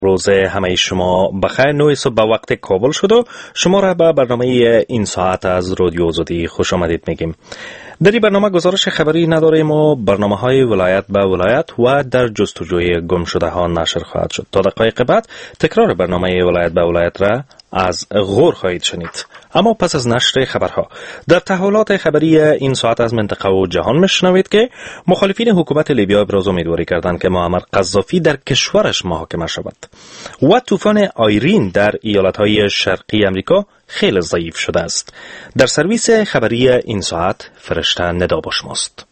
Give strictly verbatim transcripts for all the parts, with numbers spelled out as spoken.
روز همه شما بخیر. نوی صبح به وقت کابل شد و شما را به برنامه این ساعت از رادیو آزادی خوش آمدید میگیم. در این برنامه گزارش خبری نداریم و برنامه های ولایت به ولایت و در جستجوی گم شده ها نشر خواهد شد. تا دقایق بعد تکرار برنامه ولایت به ولایت را از غور خواهید شنید. اما پس از نشر خبرها در تحولات خبری این ساعت از منطقه و جهان میشنوید که مخالفین حکومت لیبیا ابراز امیدواری کردند که معمر قذافی در کشورش محاکمه شود و طوفان آیرین در ایالت‌های شرقی امریکا خیلی ضعیف شده است. در سرویس خبری این ساعت فرشته ندا با شماست.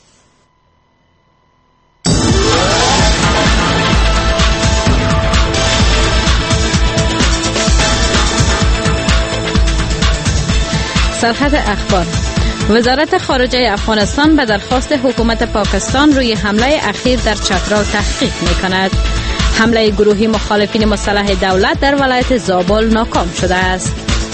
سرخط اخبار. وزارت خارجه افغانستان به درخواست حکومت پاکستان روی حمله اخیر در چترال تحقیق می‌کند. حمله گروهی مخالفین مسلح دولت در ولایت زابل ناکام شده است.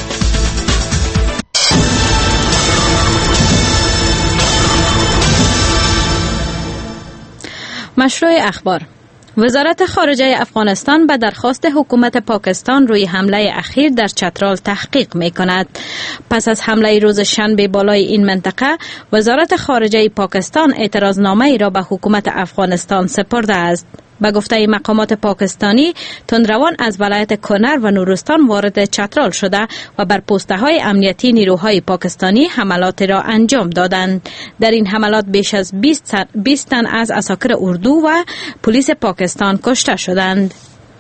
مشروع اخبار. وزارت خارجه افغانستان به درخواست حکومت پاکستان روی حمله اخیر در چترال تحقیق می کند. پس از حمله روز شنبه بالای این منطقه، وزارت خارجه پاکستان اعتراضنامه را به حکومت افغانستان سپرده است. به گفته مقامات پاکستانی، تندروان از ولایت کنر و نورستان وارد چترال شده و بر پوسته های امنیتی نیروهای پاکستانی حملات را انجام دادند. در این حملات بیش از بیست تن از عساکر اردو و پلیس پاکستان کشته شدند.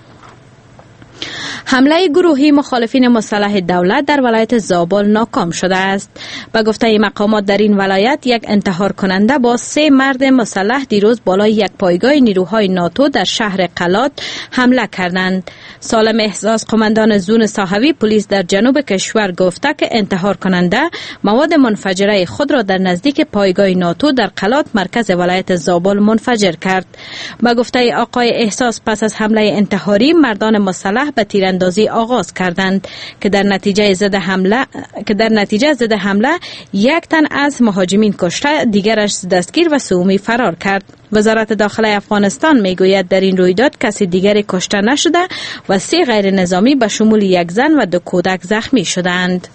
حمله گروهی مخالفین مسلح دولت در ولایت زابل ناکام شده است. به گفته مقامات در این ولایت، یک انتحار کننده با سه مرد مسلح دیروز بالای یک پایگاه نیروهای ناتو در شهر قلات حمله کردند. سالم احساس، قماندان زون صاحبی پلیس در جنوب کشور گفته که انتحار کننده مواد منفجره خود را در نزدیک پایگاه ناتو در قلات مرکز ولایت زابل منفجر کرد. به گفته آقای احساس، پس از حمله انتحاری مردان مسلح به تیراندازی آغاز کردند که در نتیجه ضد حمله که در نتیجه ضد حمله یک تن از مهاجمین کشته، دیگرش دستگیر و سومی فرار کرد. وزارت داخله افغانستان میگوید در این رویداد کسی دیگری کشته نشده و سه غیر نظامی به شمول یک زن و دو کودک زخمی شدند.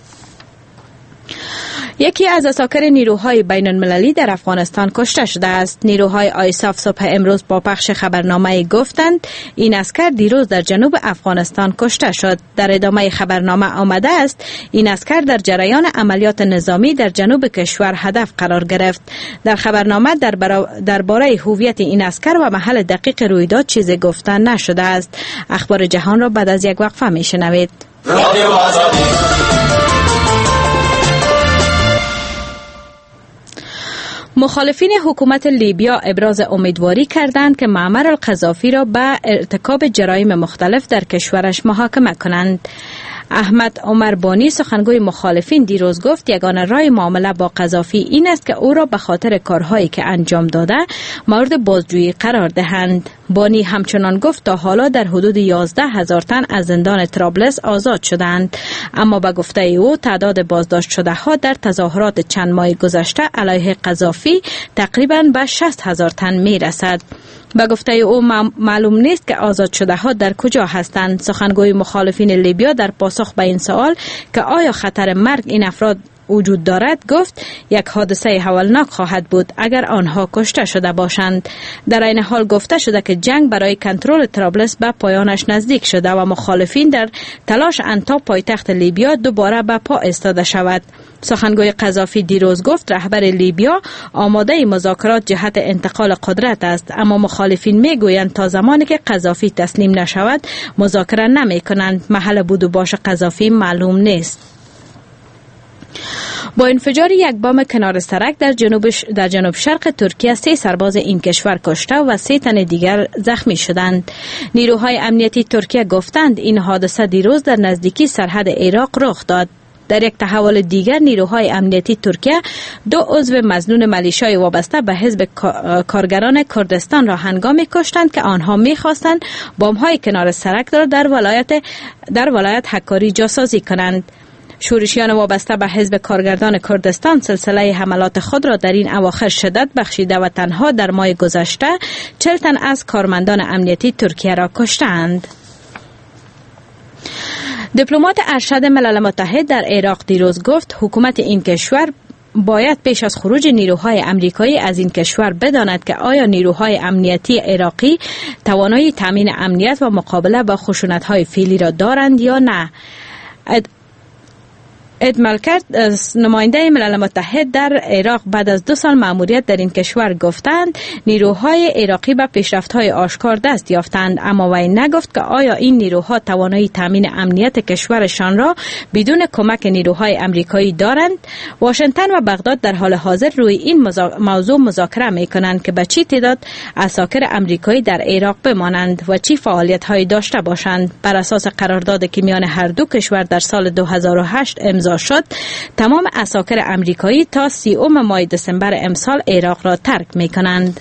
یکی از عساکر نیروهای بین المللی در افغانستان کشته شده است. نیروهای آیساف صبح امروز با پخش خبرنامه گفتند این عسکر دیروز در جنوب افغانستان کشته شد. در ادامه خبرنامه آمده است این عسکر در جریان عملیات نظامی در جنوب کشور هدف قرار گرفت. در خبرنامه درباره هویت این عسکر و محل دقیق رویداد چیزی گفته نشده است. اخبار جهان را بعد از یک وقفه میشنوید. مخالفین حکومت لیبیا ابراز امیدواری کردند که معمر القذافی را به ارتکاب جرایم مختلف در کشورش محاکمه کنند. احمد عمر بانی، سخنگوی مخالفین، دیروز گفت یگانه راه معامله با قذافی این است که او را به خاطر کارهایی که انجام داده مورد بازجویی قرار دهند. بانی همچنان گفت تا حالا در حدود یازده هزار تن از زندان طرابلس آزاد شدند، اما به گفته او تعداد بازداشت شده ها در تظاهرات چند ماه گذشته علیه قذافی تقریباً به شصت هزار تن می رسد. به گفته او معلوم نیست که آزاد شده ها در کجا هستند. سخنگوی مخالفین لیبیا در پاسخ به این سوال که آیا خطر مرگ این افراد وجود دارد گفت یک حادثه هولناک خواهد بود اگر آنها کشته شده باشند. در این حال گفته شده که جنگ برای کنترل طرابلس به پایانش نزدیک شده و مخالفین در تلاش اند تا پایتخت لیبیا دوباره به پا ایستاده شود. سخنگوی قذافی دیروز گفت رهبر لیبیا آماده مذاکرات جهت انتقال قدرت است، اما مخالفین میگویند تا زمانی که قذافی تسلیم نشود مذاکره نمی کنند. محل بود و باش قذافی معلوم نیست. با انفجار یک بم کنار سرک در جنوب در جنوب شرق ترکیه سه سرباز این کشور کشته و سه تن دیگر زخمی شدند. نیروهای امنیتی ترکیه گفتند این حادثه دیروز در نزدیکی سرحد عراق رخ داد. در یک تحول دیگر نیروهای امنیتی ترکیه دو عضو مظنون ملیشای وابسته به حزب کارگران کردستان را هنگامی کشتند که آنها می‌خواستند بمب‌های کنار سرک را در ولایت در ولایت حکاری جاسازی کنند. شورشیان وابسته به حزب کارگردان کردستان سلسله حملات خود را در این اواخر شدت بخشیده و تنها در ماه گذشته چهل تن از کارمندان امنیتی ترکیه را کشتند. دیپلمات ارشد ملل متحد در عراق دیروز گفت حکومت این کشور باید پیش از خروج نیروهای امریکایی از این کشور بداند که آیا نیروهای امنیتی عراقی توانایی تامین امنیت و مقابله با خشونت‌های فعلی را دارند یا نه. اد ملکت نماینده ملل متحد در عراق بعد از دو سال مأموریت در این کشور گفتند نیروهای عراقی به پیشرفت‌های آشکار دست یافتند، اما وی نگفت که آیا این نیروها توانایی تامین امنیت کشورشان را بدون کمک نیروهای امریکایی دارند. واشنگتن و بغداد در حال حاضر روی این موضوع مذاکره می‌کنند که به چه تعداد عساکر امریکایی در عراق بمانند و چه فعالیت‌هایی داشته باشند. بر اساس قراردادی که میان هر دو کشور در سال دو هزار و هشت امضا شد، تمام عساکر امریکایی تا سیوم ماه دسامبر امسال عراق را ترک می کنند.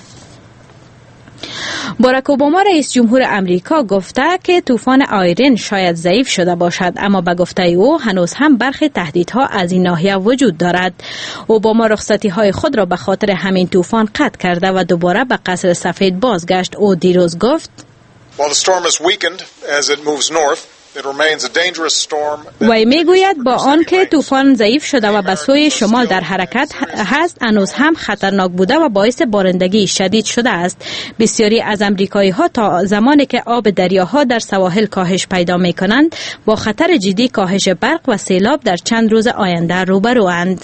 باراک اوباما رئیس جمهور امریکا گفته که طوفان آیرین شاید ضعیف شده باشد، اما به گفته او هنوز هم برخی تهدیدها از این ناحیه وجود دارد. اوباما رخصتی های خود را به خاطر همین طوفان قطع کرده و دوباره به قصر سفید بازگشت. او دیروز گفت وی میگوید با آنکه طوفان ضعیف شده و به سوی شمال در حرکت هست، هنوز هم خطرناک بوده و باعث بارندگی شدید شده است. بسیاری از امریکایی ها تا زمانی که آب دریاها در سواحل کاهش پیدا می کنند با خطر جدی کاهش برق و سیلاب در چند روز آینده روبروند.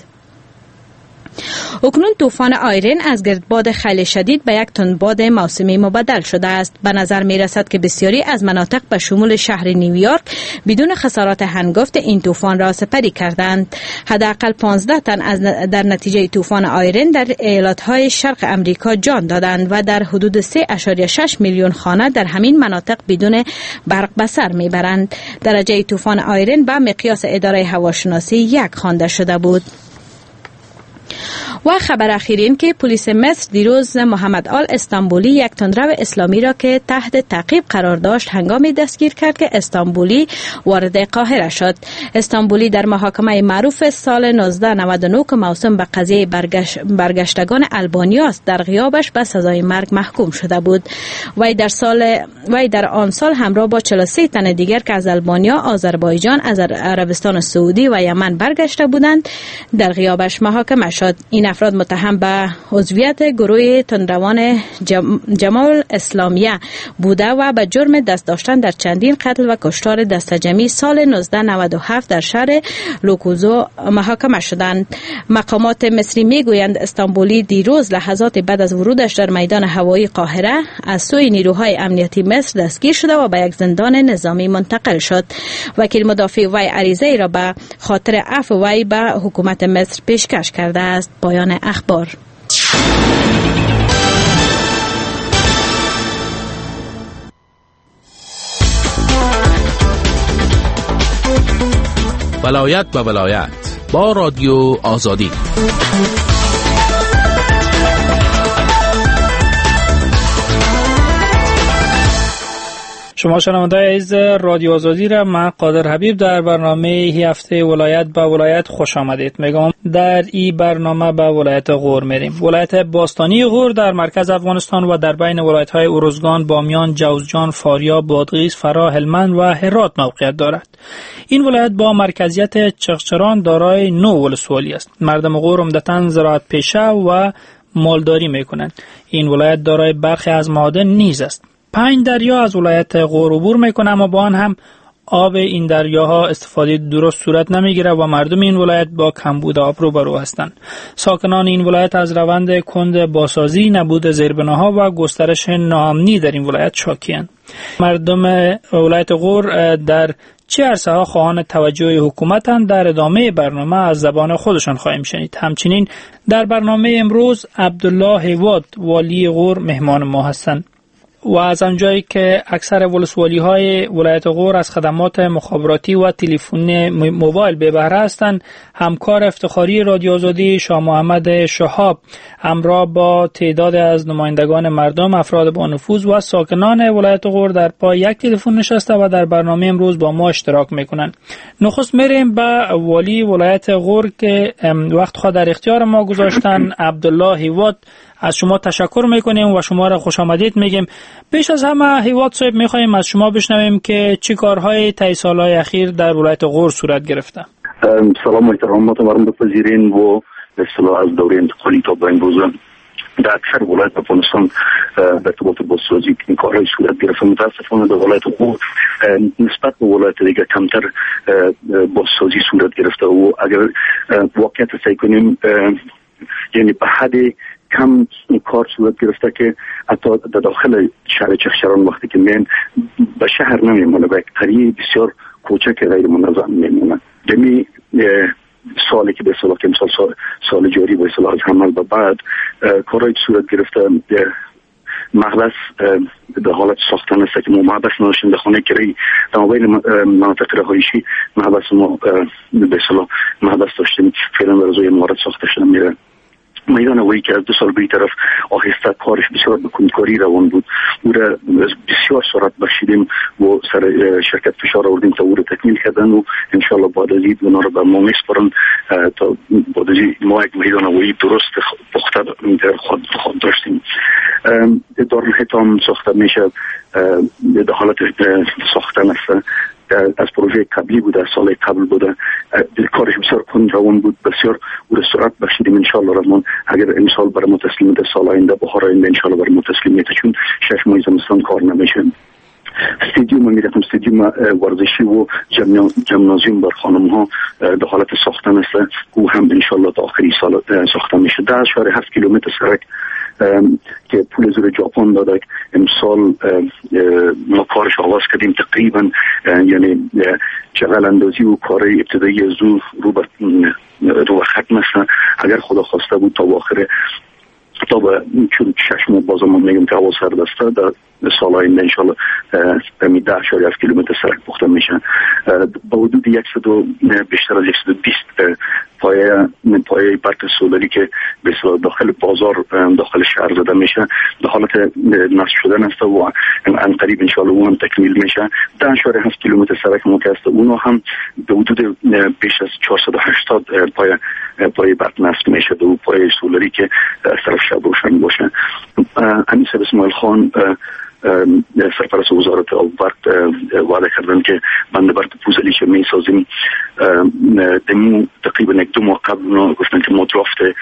اکنون طوفان آیرین از گردباد خیلی شدید به یک تندباد موسمی مبدل شده است. به نظر می رسد که بسیاری از مناطق به شمول شهر نیویورک بدون خسارات هنگفت این طوفان را سپری کردند. حداقل پانزده تن از در نتیجه طوفان آیرین در ایالت‌های شرق امریکا جان دادند و در حدود سه ممیز شش میلیون خانه در همین مناطق بدون برق به سر میبرند. درجه طوفان آیرین به مقیاس اداره هواشناسی یک خوانده شده بود. و خبر اخیر این که پلیس مصر دیروز محمد آل استانبولی، یک تندرو اسلامی را که تحت تعقیب قرار داشت، هنگامی دستگیر کرد که استانبولی وارد قاهره شد. استانبولی در محاکمه معروف سال نوزده نود و نه که موسوم به قضیه برگشت برگشتگان البانیا است، در غیابش به سزای مرگ محکوم شده بود. وی در سال وی در آن سال همراه با چهل و سه تن دیگر که از البانیا، آذربایجان، از عربستان سعودی و یمن برگشته بودند در غیابش محاکمه شد. این افراد متهم به عضویت گروه تندروان جم... جمال اسلامیه بوده و به جرم دست داشتن در چندین قتل و کشتار دسته جمعی سال نوزده نود و هفت در شهر لوکوزو محاکمه شدند. مقامات مصری میگویند استانبولی دیروز لحظات بعد از ورودش در میدان هوایی قاهره از سوی نیروهای امنیتی مصر دستگیر شده و به یک زندان نظامی منتقل شد. وکیل مدافع وی عریضه را به خاطر عفو وی به حکومت مصر پیشکش کرده است. پایان اخبار. ولایت به ولایت با رادیو آزادی. شما شنوندگان عزیز رادیو آزادی را من قادر حبیب در برنامه این هفته ولایت به ولایت خوش آمدید میگم. در این برنامه به ولایت غور میریم. ولایت باستانی غور در مرکز افغانستان و در بین ولایت‌های ارزگان، بامیان، جوزجان، فاریاب، بادغیس، فرا، هلمند و هرات موقعیت دارد. این ولایت با مرکزیت چغچران دارای نه ولسوالی است. مردم غور عمدتاً زراعت پیشه و مالداری میکنند. این ولایت دارای برخی از معادن نیز است. پنج دریا از ولایت غور عبور میکنه، اما با آن هم آب این دریاها استفاده درست صورت نمیگیره و مردم این ولایت با کمبود آب روبرو هستند. ساکنان این ولایت از روند کند باسازی، نبود زیربناها و گسترش ناامنی در این ولایت شاکی‌اند. مردم ولایت غور در چه عرصه ها خواهان توجه حکومتند؟ در ادامه برنامه از زبان خودشان خواهیم شنید. همچنین در برنامه امروز عبدالله هیواد والی غور مهمان ما هستند و از آنجایی که اکثر ولسوالی های ولایت غور از خدمات مخابراتی و تلفن موبایل به بهره هستند، همکار افتخاری رادیو آزادی شاه محمد شهاب همراه با تعداد از نمایندگان مردم، افراد با نفوذ و ساکنان ولایت غور در پای یک تلفن نشسته و در برنامه امروز با ما اشتراک میکنند. نخست میریم به والی ولایت غور که وقت خود در اختیار ما گذاشتن. عبدالله هیواد. از شما تشکر میکنیم و شما را خوش آمدید میگیم. پیش از همه هیواد صاحب میخوایم از شما بشنویم که چه کارهای طی سالهای اخیر در ولایت غور صورت گرفته. سلام و احترامات مرحوم بپذیرین و به اصطلاح از دوره انتقالی تا به امروز در اکثر ولایت افغانستان به ارتباط بازسازی این کارهای صورت گرفته. متاسفانه در ولایت غور نسبت به ولایت دیگه کمتر بازسازی صورت گرفته و اگر واقعیت سعی کنیم یعنی به حد کم کار صورت گرفته که حتی در داخل شهر چخشران وقتی که من به شهر نمیمونه و یک قریه بسیار کوچک غیر منظم میمونه. دمی سالی که به اصطلاح که مثال سال, سال جاری به اصطلاح از حمل به بعد کارهای صورت گرفته. مغلس در حالت ساختن است که ما محبس نداشتیم در خانه کرایی در مابین مناطق رهایشی محبس ما به اصطلاح محبس داشتیم. فعلا در روزای مورد ساخته شده میره. میدان هوایی که از دو سال به طرف آهسته کارش بسیار به کندکاری روان بود، او را بسیار سرعت بخشیدیم و سر شرکت فشار آوردیم تا او را تکمیل کردن و انشالله بعد از این اونا را به ما میسپارن تا بعد از این ما یک میدان هوایی درست پخته در خود خود داشتیم. دارالحتام ساخته میشه، در حالت ساختن است. از پروژه قبلی بوده، سال قبل بوده، کارش بسیار کند روان بود، بسیار او را سرعت بخشیدیم. انشالله رحمان اگر امسال برای ما تسلیم ده، سال آینده بهار آینده انشالله برای ما تسلیم میده، چون شش ماه زمستان کار نمیشه. استادیوم میرفتم، استادیوم ورزشی و جمنازیوم بر خانم ها در حالت ساختن است، او هم انشالله تا آخری سال ساخته میشه. ده اشاره هفت کیلومتر سرک که پول زور ژاپن داده امسال ما کارش آغاز کردیم تقریبا، یعنی چغل اندازی و کار ابتدایی از او رو به رو ختم است. اگر خدا خواسته بود تا آخر تا به چون شش ماه بازم میگم که هوا سرد است، در سال آینده انشالله ده اشاره هفت کیلومتر سرک پخته میشن با حدود صد و بیشتر از صد و بیست پایه پایه برق سولری که به اصطلاح داخل بازار داخل شهر زده میشه، در حالت نصب شدن است و ان قریب انشالله اون هم تکمیل میشه. ده اشاره هفت کیلومتر سرک ما که است، اونو هم به حدود بیش از چهارصد و هشتاد پایه پایه برق نصب میشه و پایه سولری که از طرف شب روشن باشه. انیس اسماعیل خان سرپرست وزارت آب و برق وعده کردن که بند برق پوزلی که می سازیم دمو تقریبا یک دو ماه قبل گفتن که ما درافت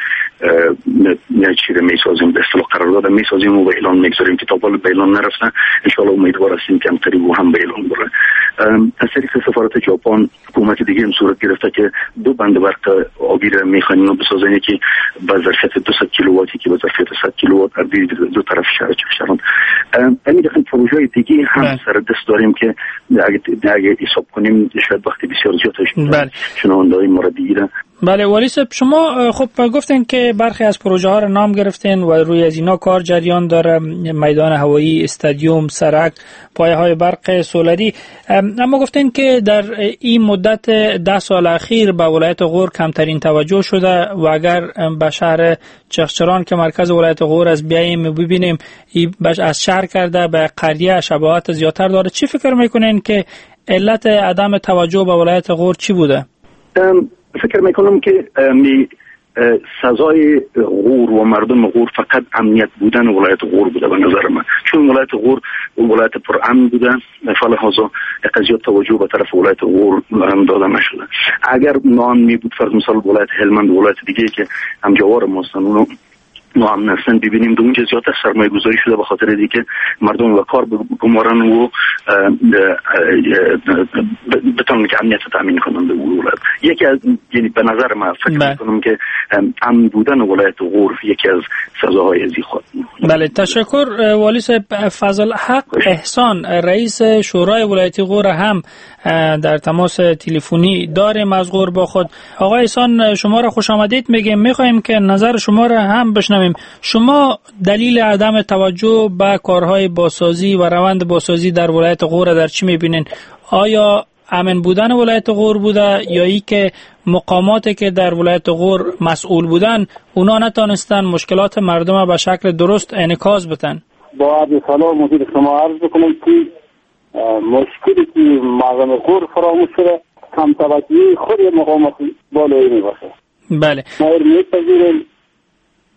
چیره می سازیم، به اصطلاح قرارداد می سازیم و به اعلان میگذاریم که تا بالا به اعلان نرفتن. انشالله امیدوار هستیم که قریب و هم به اعلان بره. از طریق سفارت ژاپن حکومت دیگه هم صورت گرفته که دو بند برق آبی را میخوایم بسازن، یکی با ظرفیت دویست کیلوواتی که با ظرفیت صد کیلووات از دو طرف شهر چخشران. همین دفعه پروژه دیگه هم سر دست داریم که اگه اگه حساب کنیم شاید وقتی بسیار زیادش بله. شنونده‌های مورد دیگه. بله والی صاحب، شما خب گفتین که برخی از پروژه ها را نام گرفتین و روی از اینا کار جریان داره، میدان هوایی، استادیوم، سرک، پایه های برق سولری، اما گفتین که در این مدت ده سال اخیر به ولایت غور کمترین توجه شده و اگر به شهر چخچران که مرکز ولایت غور از بیاییم ببینیم از شهر کرده به قریه شباهت زیادتر داره. چی فکر میکنین که علت عدم توجه به ولایت غور چی بوده؟ فکر میکنم که می سزای غور و مردم غور فقط امنیت بودن ولایت غور بوده به نظر من، چون ولایت غور ولایت پر امن بوده، فلحاظا قضیه توجه به طرف ولایت غور هم داده نشده. اگر نامنی بود فرض مثال ولایت هلمند و ولایت دیگه که همجوار ما هستن اونو نام نستن ببینیم دو اونجا زیادتر سرمایه گذاری شده به خاطر دیگه مردم و کار بگمارن و بتونن که امنیت تامین کنن به ولایت. یکی از یعنی به نظر من فکر میکنم که امن بودن ولایت غور یکی از سزاهای ازی خود. بله تشکر والی صاحب. فضل حق احسان رئیس شورای ولایت غور هم در تماس تلفنی داریم از غور با خود. آقای احسان شما را خوش آمدید میگیم، میخوایم که نظر شما را هم بشنویم. شما دلیل عدم توجه به کارهای بازسازی و روند بازسازی در ولایت غور در چی میبینین؟ آیا امن بودن ولایت غور بوده یا ای که مقاماتی که در ولایت غور مسئول بودن اونا نتانستن مشکلات مردم به شکل درست انعکاس بدن؟ با عرض سلام مدیر شما عرض بکنم که مشکلی که مردم غور فراموش شده کم توجهی خود مقامات بالایی می باشه. بله. ما میپذیریم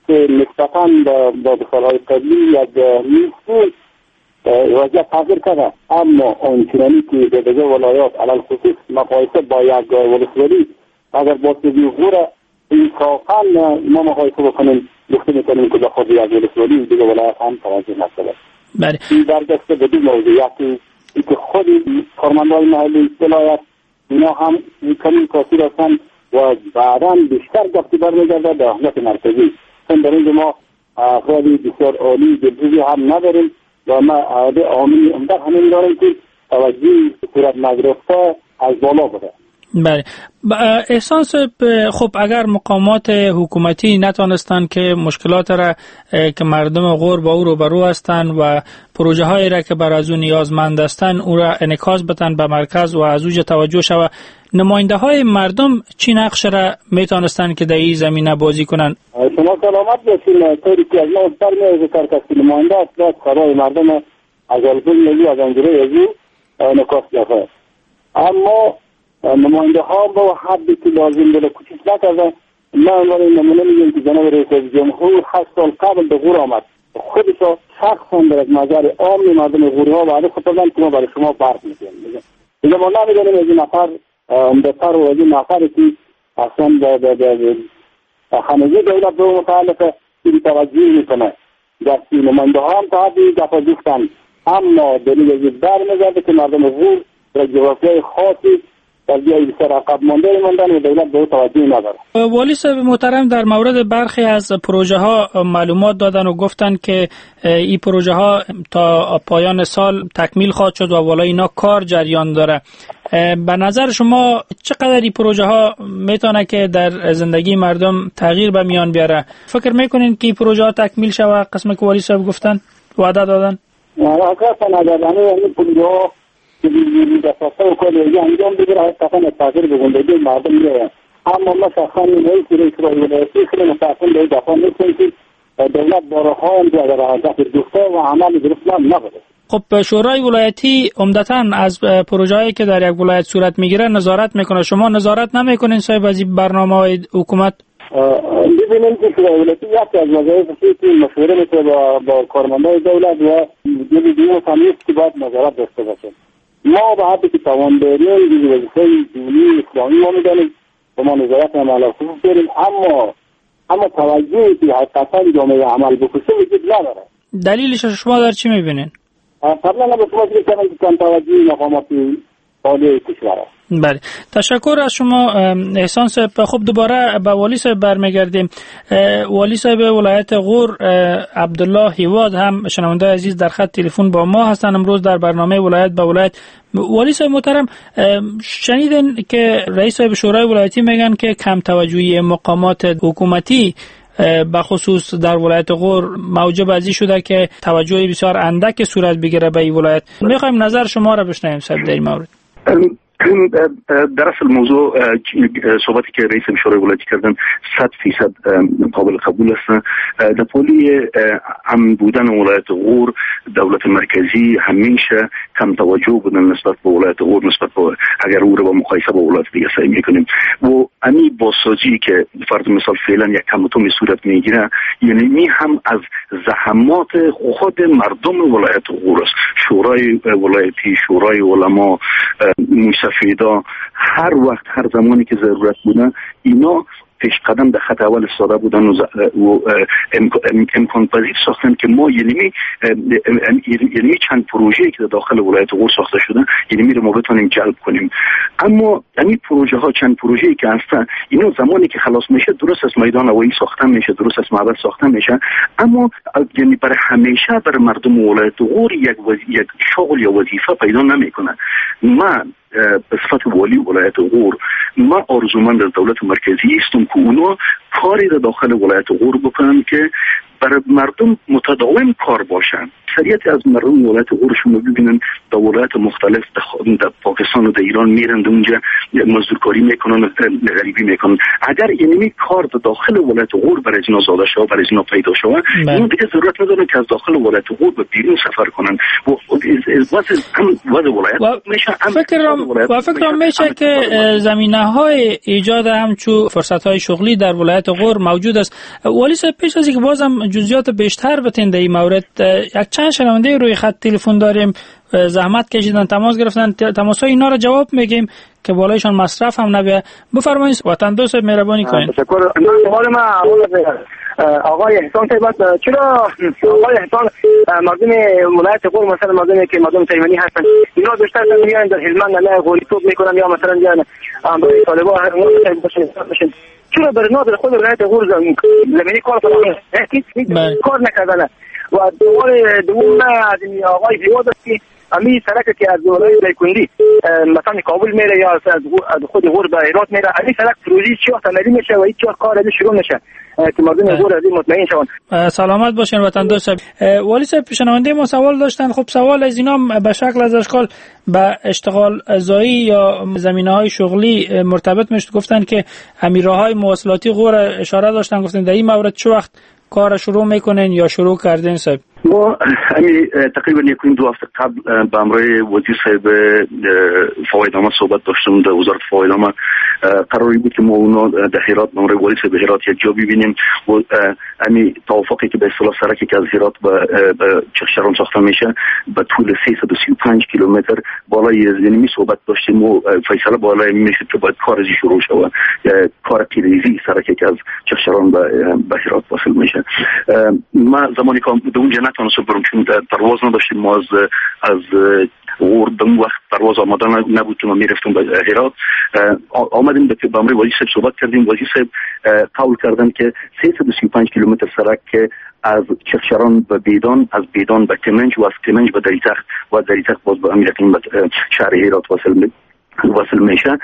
که نسبتاً با سالهای قبلی یک نیست وضعیت تغییر کرده، اما آنچنانی که به دیگه ولایات علل خصوص مقایسه با یک ولسوالی اگر با سوی غور انصافاً ما مقایسه بکنیم گفته میکنیم که بخواد یک ولسوالی دیگه ولایت هم توجه نشده. بله. این برگشته به دو موضوعیتی که خود کارمندان محلی ولایت اینا هم کمی کافی هستند و بعدا بیشتر دستی برمیگرده به حکومت مرکزی. چون در اینجا ما افرادی بسیار عالی جدیدی هم نداریم و ما عاده عاملی عمده همین داریم که توجه صورت نگرفته از بالا بده. بله. احساس خب اگر مقامات حکومتی نتونستن که مشکلات را که مردم غور با او روبرو هستند و پروژه هایی را که بر از او نیازمند هستند او را انعکاس بدن به مرکز و از اوج توجه شود، نماینده های مردم چی نقش را میتونستن که در این زمینه بازی کنن؟ شما سلامت باشین. طوری که از ما برمیاد کار کسی نماینده است باید کارهای مردم از الگوی یزی از انجره یزی انعکاس دهد، اما نماینده ها با حدی که لازم بله کوچیک نکرده. ما برای نمونه میگیم که جناب رئیس جمهور هشت سال قبل به غور آمد، خودش شخصا در از نظر عام مردم غوری ها وعده خود دادن که ما برای شما برق میدیم. دیگه ما نمیدونیم از این نفر عمده‌تر و از این نفری که اصلا به خانگی دولت به متعلق این توجه میکنه. در سی نماینده ها هم تا حدی دفع گفتن، اما دلیل از این برمیگرده که مردم غور در جغرافیای خاصی در بیایی بسیار عقب مانده ماندن و دولت به توجه نداره. والی صاحب محترم در مورد برخی از پروژه ها معلومات دادن و گفتن که این پروژه ها تا پایان سال تکمیل خواهد شد و والا اینا کار جریان داره. به نظر شما چقدر این پروژه ها میتونه که در زندگی مردم تغییر به میان بیاره؟ فکر میکنین که این پروژه ها تکمیل شود قسم که والی صاحب گفتن وعده دادن؟ واقعا نظر این پروژه ها که بیزیری دفاسه و کاری انجام بگیره های تقن تغییر به زندگی مردم میره، اما ما شخصا رئیس رئیس ولایتی خیلی متاسفانه به دفاع میکنیم که دولت بارها هم در حرکت دوسته و عمل درست نبوده. خب شورای ولایتی عمدتاً از پروژه‌ای که در یک ولایت صورت میگیره نظارت میکنه. شما نظارت نمیکنین صاحب از این برنامه‌های حکومت؟ ببینیم که شورای ولایتی یکی از وظایفش که مشوره میکنه با با کارمندان دولت و دیگه تمیز که باید نظارت داشته باشه. ما به حدی که توان داریم دیگه وظیفه دینی اسلامی ما میدانیم و ما نظارت عمل خصوص داریم، اما اما توجهی که حقیقتا جامعه عمل بکشه وجود نداره. دلیلش شما در چی میبینین؟ قبلا به شما فکر کردم که کم توجهی مقامات عالی کشور است. بله، تشکر از شما احسان صاحب. خب دوباره به والی صاحب برمیگردیم. والی صاحب ولایت غور عبدالله هیواد هم شنونده عزیز در خط تلفن با ما هستن امروز در برنامه ولایت به ولایت. والی صاحب محترم، شنیدن که رئیس صاحب شورای ولایتی میگن که کم توجهی مقامات حکومتی به خصوص در ولایت غور موجب ازی شده که توجه بسیار اندک صورت بگیره به این ولایت. میخوایم نظر شما را بشنویم صاحب در این مورد. در اصل موضوع صحبتی که رئیس شورای ولایتی کردن صد فیصد قابل قبول است. در پولی هم بودن ولایت غور دولت مرکزی همیشه کم توجه بودن نسبت به ولایت غور، نسبت به اگر او رو با مقایسه با ولایت دیگه سعی میکنیم و امی بازسازی که فرض مثال فعلا یک کمتومی صورت میگیره، یعنی می هم از زحمات خود مردم ولایت غور است. شورای ولایتی، شورای علما، سفیدا هر وقت هر زمانی که ضرورت بوده اینا پیش قدم در خط اول استاده بودن و, و امکان پذیر ساختن که ما یعنی یعنی چند پروژه‌ای که داخل ولایت غور ساخته شده یعنی رو ما بتونیم جلب کنیم. اما این پروژه ها چند پروژه‌ای که هستن اینا زمانی که خلاص میشه درست از میدان هوایی ساخته میشه، درست از معبد ساخته میشه، اما یعنی برای همیشه برای مردم ولایت غور یک یک شغل یا وظیفه پیدا نمیکنه. من به صفت والی ولایت غور ما آرزومند از دولت مرکزی هستم که اونا کاری در داخل ولایت غور بکنن که برای مردم متداوم کار باشن. اکثریت از مردم ولایت غور شما ببینن در ولایت مختلف در پاکستان و در ایران میرن اونجا مزدورکاری میکنن، غریبی میکنن. اگر اینمی کار در داخل ولایت غور برای اینا زاده شود، برای اینا پیدا شود، اون دیگه ضرورت نداره که از داخل ولایت غور به بیرون سفر کنن. و واسه هم واسه ولایت میشه فکر و فکر میشه که زمینه‌های ایجاد همچو فرصت‌های های شغلی در ولایت غور موجود است. والی صاحب، پیش از اینکه بازم جزئیات بیشتر بتین در این مورد، یک چند شنونده روی خط تلفن داریم، زحمت کشیدن، تماس گرفتن، تماس‌های اینا را جواب میگیم که بالایشان مصرف هم نبیه. بفرمایید وطن دوست، مهربانی کنید. تشکر. سوال ما آقای احسان صاحب، چرا آقای احسان مردم ولایت غور مثلا مردمی که مردم تیمنی هستن اینا بیشتر میان در هلمند نه غوری توپ میکنن یا مثلا میان امروی طالبا هر موقع باشه، چرا در نادر خود ولایت غور زمینی کار کنن کار نکردن؟ و دوباره دوم آقای هیواد است که امی سرک که از ولایت دایکندی مثلا کابل میره یا از خود غور به هرات میره، امی سرک پروژه چی وقت عملی میشه و هیچ کار ازش شروع نشه که مردم غور از این مطمئن شون. سلامت باشین وطن دوست. والی صاحب، پیشنهادی ما سوال داشتن. خب سوال از اینا به شکل از اشکال به اشتغال زایی یا زمینه‌های شغلی مرتبط میشه. گفتن که امیرهای مواصلاتی غور اشاره داشتن، گفتن در این مورد چه وقت کار شروع میکنین یا شروع کردین صاحب؟ ما همین تقریبا یک دو هفته قبل با امروی وزیر صاحب فوایدنامه صحبت داشتم در وزارت فوایدنامه. قراری بود که ما اونا در هرات با امروی وزیر صاحب هرات یک جا ببینیم و همین توافقی که به اصطلاح سرکی که از هرات به چخشران ساخته میشه به طول سیصد و سی و پنج کیلومتر بالای یعنی صحبت داشتیم و فیصله بالای میشه که باید کار ازی شروع شود. کار پیریزی سرکی که از چخشران به هرات واصل میشه. ما زمانی که اونجا نتونستم برم چون پرواز نداشتیم، ما از از غور دم وقت پرواز آماده نبود که ما میرفتیم به هرات. آمدیم به بامری وزیر صاحب صحبت کردیم. وزیر صاحب قول کردن که سیصد و سی و پنج کیلومتر سرک که از چخشران به بیدان، از بیدان به کمنج و از کمنج به دریتخت و دریتخت باز به امیرقین به شهر هرات واصل واصل میشه.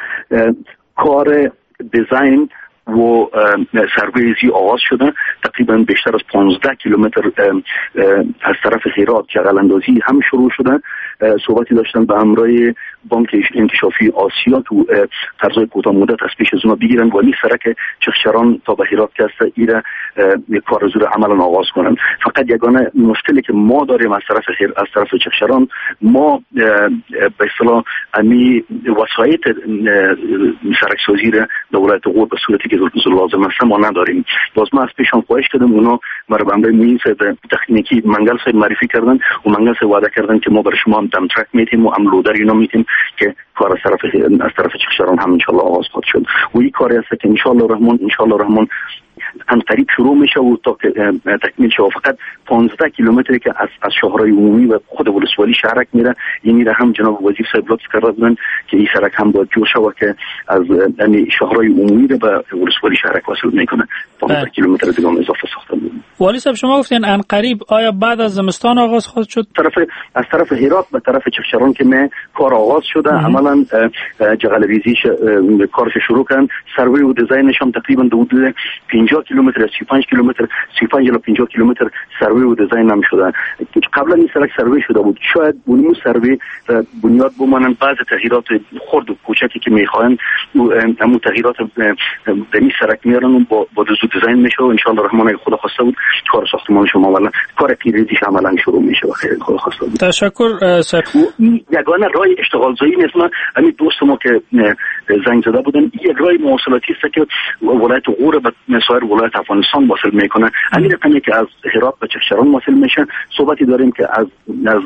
کار دیزاین و سرویزی آغاز شده. تقریبا بیشتر از پانزده کیلومتر از طرف هرات جغل اندازی هم شروع شده. صحبتی داشتن به همراه بانک انکشافی آسیا تو طرزهای کوتاه مدت از پیش از اونا بگیرن ولی سرک چخشران تا به هرات که است ایره کار زور عملا آغاز کنن. فقط یگانه مشکلی که ما داریم از طرف از طرف چخشران، ما به اصطلاح امی وسایط سرک سازی را دولت غور به صورتی که لازم است ما نداریم. باز ما از پیشان خواهش کردم اونا مرا به امر مین صاحب تکنیکی منگل صاحب معرفی کردن و منگل صاحب وعده کردن که ما برای شما هم دم ترک میتیم و هم لودر اینا میتیم که کار از طرف از طرف چخشران هم ان شاء الله آغاز خواهد شد و این کاری است که ان شاء الله رحمان ان شاء الله رحمان ان قریب شروع میشه و تا تکمیل شه. فقط پانزده کیلومتری که از از شهرهای عمومی و خود ولسوالی شهرک میره، یعنی را هم جناب وزیر صاحب لطف کردن که این سرک هم باید جور شود که از یعنی شهرهای عمومی رو به ولسوالی شهرک واصل میکنه. پانزده کیلومتر دیگه اضافه ساخته بود. والی صاحب شما گفتین ان قریب، آیا بعد از زمستان آغاز خواهد شد؟ طرف از طرف هرات به طرف چخشران که می کار آغاز شده، عملا جغل ریزیش کارش شروع کردن. سروی و دیزاینش هم تقریبا حدود پنجاه کیلومتر سی و پنج کیلومتر سی و پنج الی پنجاه کیلومتر سروی و دیزاین هم شده. قبلا این سرک سروی شده بود، شاید اون سروی بنیاد بمانن بعض تغییرات خرد و کوچکی که میخواین همون تغییرات در این سرک میارن با با دیزاین میشه و ان شاء الله رحمان خدا خواسته بود کار ساختمان شما ولی کار پیریزیش عملا شروع میشه و خیلی خدا خواسته بود. تشکر صاحب. یگانه راه اشتغال زایی نیست. ما همین دوست ما که زنگ زده بودن یک راه مواصلاتی است که ولایت غور به سایر ولایت افغانستان واصل میکنه. همین رقمی که از هرات به چخشران واصل میشه. صحبتی داریم که از از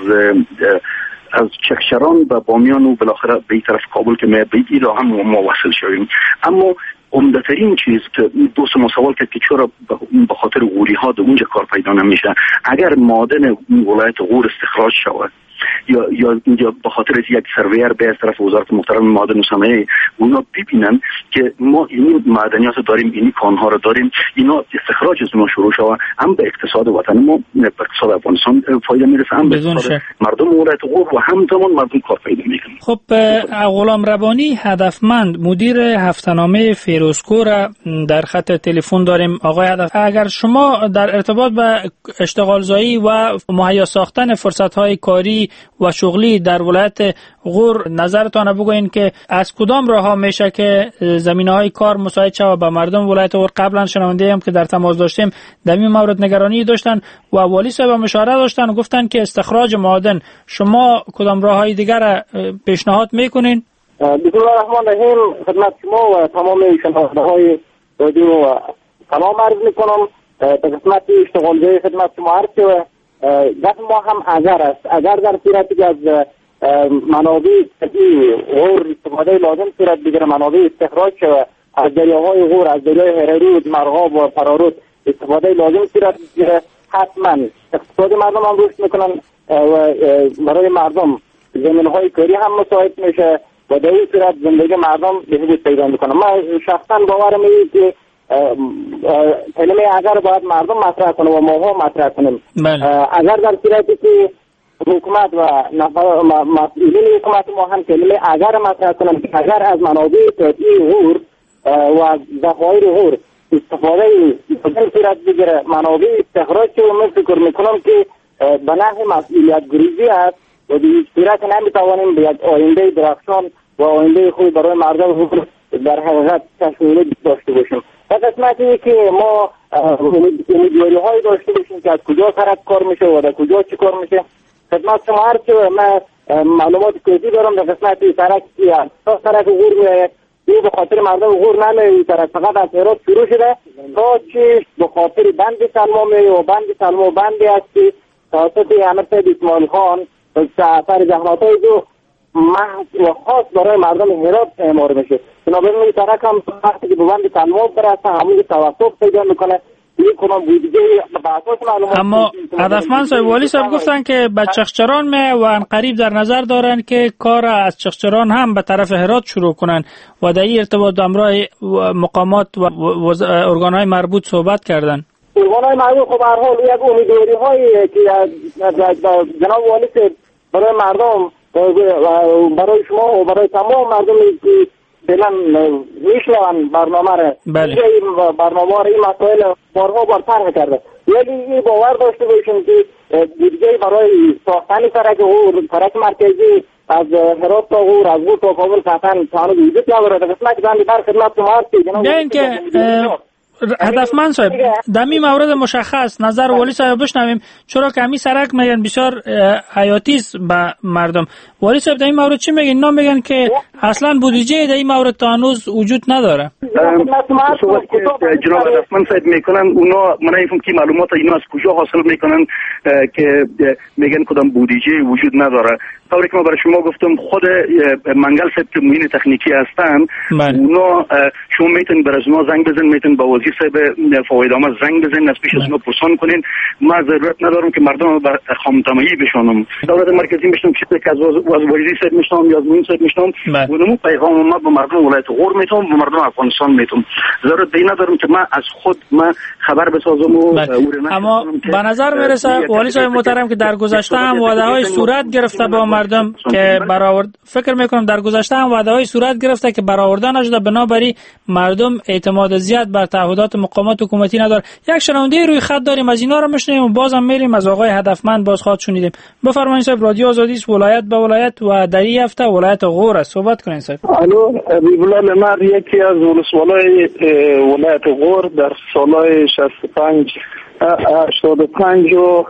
از چخشران به بامیان و بالاخره به این طرف کابل که می به این هم ما واصل شویم. اما عمده‌ترین چیز که دوست ما سوال کرد که چرا به خاطر غوری ها در اونجا کار پیدا نمیشه. اگر معدن ولایت غور استخراج شود یا یا اینجا به خاطر یک سرویر به از طرف وزارت محترم معادن و صنایع اونا ببینن که ما این معدنیات داریم، این کانها رو داریم، اینا استخراج از اونها شروع شود، هم به اقتصاد وطن ما به اقتصاد افغانستان فایده میرسه، هم به اقتصاد مردم ولایت غور و همزمان مردم کار پیدا میکنن. خب غلام ربانی هدفمند مدیر هفته‌نامه فیروزکو را در خط تلفن داریم. آقای هدف، اگر شما در ارتباط به اشتغال زایی و مهیا ساختن فرصت‌های کاری و شغلی در ولایت غور نظرتان بگوین که از کدام راه ها میشه که زمینه‌های کار مساعد شود به مردم ولایت غور؟ قبلا شنونده هم که در تماس داشتیم در این مورد نگرانی داشتن و والی صاحب اشاره داشتن و گفتن که استخراج معادن. شما کدام راه‌های دیگر را پیشنهاد میکنین؟ بسم الله الرحمن الرحیم. خدمت شما و تمام شنونده‌های و سلام عرض میکنم به قسمت اشتغالگاه خدمت شما عرض شده. گفت ما هم اگر است اگر در صورتی که از منابع طبیعی غور استفاده لازم صورت بگیره، منابع استخراج شده از دریاهای غور، از دریای هررود، مرغاب و فرارود استفاده لازم صورت بگیره، حتما اقتصاد مردم هم رشد میکنن و برای مردم زمینهای کاری هم مساعد میشه و در این صورت زندگی مردم بهبود پیدا میکنه. ما شخصا باورم اینه که کلمه اگر باید مردم مطرح کنه و ما ها مطرح کنیم. اگر در صورتی که حکومت و مسئولین حکومت ما هم کلمه اگر مطرح کنن، اگر از منابع طبیعی غور و ذخایر غور استفاده این صورت بگیره، منابع استخراج که من فکر میکنم که به نحو مسئولیت گریزی است و به هیچ صورت نمیتوانیم به یک آینده درخشان و آینده خوب برای مردم در حقیقت تشکیل داشته باشیم. و قسمتی که ما امیدواری های داشته باشیم که از کجا سرک کار میشه و در کجا چی کار میشه، خدمت شما هر چه من معلومات کردی دارم در قسمتی سرک که تا سرک غور میاید این به خاطر مردم غور نمیاید، سرک فقط از هرات شروع شده تا چی به خاطر بند سلما میاید و بند سلما بندی است که توسط امیر سید اسماعیل خان سفر زحمت‌های دو محض و خاص برای مردم هرات اعمار میشه. بنابراین این سرک هم وقتی که به بند سلما برسه همون توسط پیدا میکنه. اما هدفمند صاحب والی صاحب گفتن که به چخچران می و انقریب در نظر دارن که کار از چخچران هم به طرف هرات شروع کنن و در این ارتباط همراه مقامات و ارگان‌های مربوط صحبت کردن. ارگان‌های مربوط خب به هر حال یک امیدواری هایی که جناب والی صاحب برای مردم برای شما و برای تمام مردمی که فعلا میشنون برنامه را بله. برنامه را این مسائل بارها بار طرح کرده، یعنی این باور داشته باشیم که بودجه برای ساختن سرک غور، سرک مرکزی از هرات تا غور، از غور تا کابل قطعا تانو وجود نداره. در قسمت بندی در خدمت شما هست بیاین که هدفمند صاحب در این مورد مشخص نظر والی صاحب بشنویم، چرا که همین سرک میگن بسیار حیاتی است به مردم. والی صاحب در این مورد چی میگن؟ اینا میگن که اصلا بودجه در این مورد تا هنوز وجود نداره. صحبت که جناب هدفمند صاحب میکنن اونا من نمیفهم که معلومات اینا از کجا حاصل میکنن که میگن کدام بودجه وجود نداره. طوری که ما برای شما گفتم خود منگل صاحب که معین تکنیکی هستن اونا شما میتونین برای از اونا زنگ بزن، میتونین با وزیر صاحب فوایدامه زنگ بزن، از پیش از اونا پرسان کنین. ما ضرورت ندارم که مردم به خامتمایی بشونم. دولت مرکزی میشنم چیزی که از وزیر صاحب میشنم یا از معین صاحب میشنم اونم پیغام ما به مردم ولایت غور میتونم به مردم افغانستان میتونم. ضرورت دی ندارم که من از خود من خبر بسازم و اما به نظر میرسه والی صاحب محترم که در گذشته هم وعده های صورت گرفته با مردم که برآورد فکر میکنم در گذشته هم وعده های صورت گرفته که برآورده نشده، بنابراین مردم اعتماد زیاد بر تعهدات مقامات حکومتی نداره. یک شنونده روی خط داریم، از اینا رو میشنیم و بازم میریم از آقای هدفمند بازخواد شنیدیم. بفرمایید صاحب، رادیو آزادی است، ولایت به ولایت و در این هفته ولایت غور است. صحبت کنین صاحب. الو بیبلا لمر یکی از ولسوالای ولایت غور در سالهای شصت و پنج هشتاد و پنج و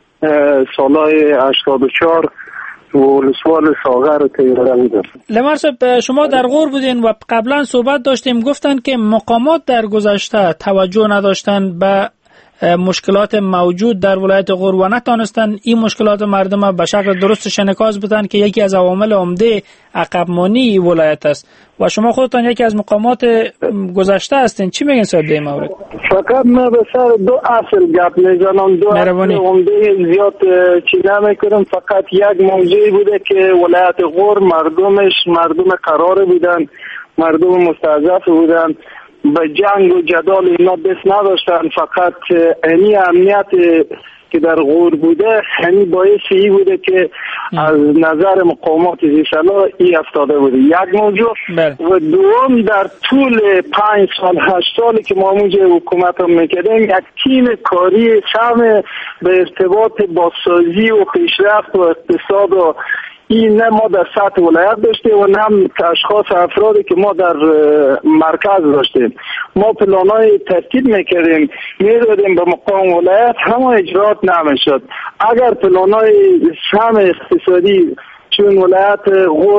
سالهای هشتاد و چهار ولسوال ساغر تیرده بودن. لمر صاحب شما در غور بودین و قبلا صحبت داشتیم، گفتن که مقامات در گذشته توجه نداشتن به مشکلات موجود در ولایت غور و نتانستن این مشکلات مردم به شکل درست شنکاز بدن که یکی از عوامل عمده عقب‌مانی ولایت است و شما خودتان یکی از مقامات گذشته هستین. چی میگین صاحب در این مورد؟ فقط من به سر دو اصل گپ میزنم، دو اصل عمده زیاد چی نمیکنم. فقط یک موضوعی بوده که ولایت غور مردمش مردم قرار بودن، مردم مستضعف بودن، به جنگ و جدال اینا دست نداشتن. فقط اینی امنیت که در غور بوده همین باعث ای بوده که از نظر مقامات زیرسلا ای افتاده بوده. یک موضوع و دوم در طول پنج سال هشت سالی که ما موجه حکومت هم میکردیم یک تیم کاری سهم به ارتباط بازسازی و پیشرفت و اقتصاد و این نه ما در سطح ولایت داشتیم و نه اشخاص افرادی که ما در مرکز داشتیم. ما پلانای ترتیب میکردیم میدادیم به مقام ولایت، همه اجرات نمیشد. اگر پلانای سهم اقتصادی چون ولایت غور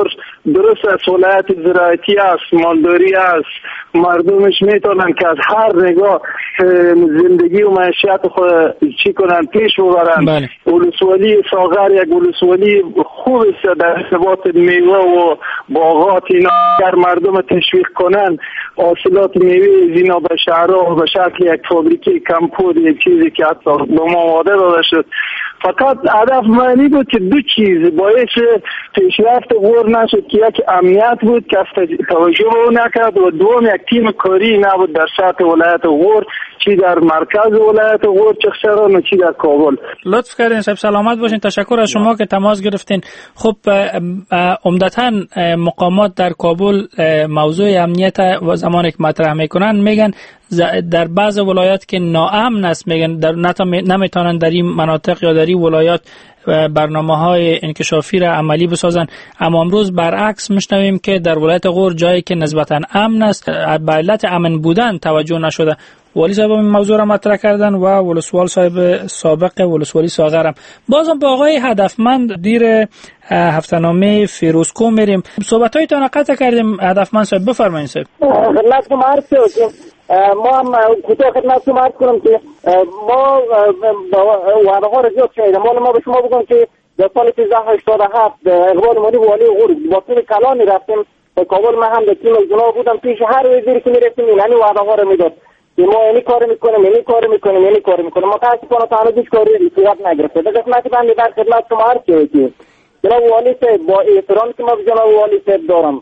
درست است ولایت زراعتی است، مالداری است، مردمش میتونن که از هر نگاه زندگی و معیشت خود چی کنن پیش ببرن. بله. ولسوالی ساغر یک ولسوالی خوب است در ارتباط میوه و باغات، اینا اگر مردم تشویق کنن حاصلات میوه اینا به شهرها به شکل یک فابریکه کمپود، یک چیزی که حتی به ما وعده داده شد. فقط هدف معنی بود که دو چیز باعث پیشرفت غور نشد که یک امنیت بود که توجه او نکرد و دوم یک تیم کاری نبود در سطح ولایت غور، چی در مرکز ولایت غور چخسران و چی در کابل. لطف کردین صاحب، سلامت باشین. تشکر از شما که تماس گرفتین. خب عمدتاً مقامات در کابل موضوع امنیت و زمانی که مطرح میکنن میگن در بعض ولایات که ناامن است، میگن در نمیتونن در این مناطق یا در این ولایات برنامه‌های انکشافی را عملی بسازن. اما امروز برعکس میشنویم که در ولایت غور جایی که نسبتاً امن است به علت امن بودن توجه نشده. والی صاحب این موضوع را مطرح کردن و ولسوال صاحب سابق ولسوالی ساغر هم. بازم با آقای هدفمند دیر هفته‌نامه فیروزکو میریم. صحبت‌هایتان قطع کردیم. هدفمند صاحب بفرمایید صاحب. خدمت شما عرض شد ما هم کوتاه خدمت شما عرض کنم که ما وعده ها را زیاد شنیدیم. ما ما به شما بگم که در سال هزار و سیصد و هشتاد و هفت اقبال مالی والی غور با تیم کلانی رفتیم به کابل. من هم در تیم جناب بودم. پیش هر وزیری که میرفتیم این همین وعده ها را میداد که ما اینی کار میکنیم اینی کار میکنیم اینی کار میکنیم. متاسفانه تا هنوز هیچ کاری صورت نگرفته. به قسمت بنده در خدمت شما عرض شد که جناب والی صاحب با احترامی که ما به جناب والی صاحب دارم،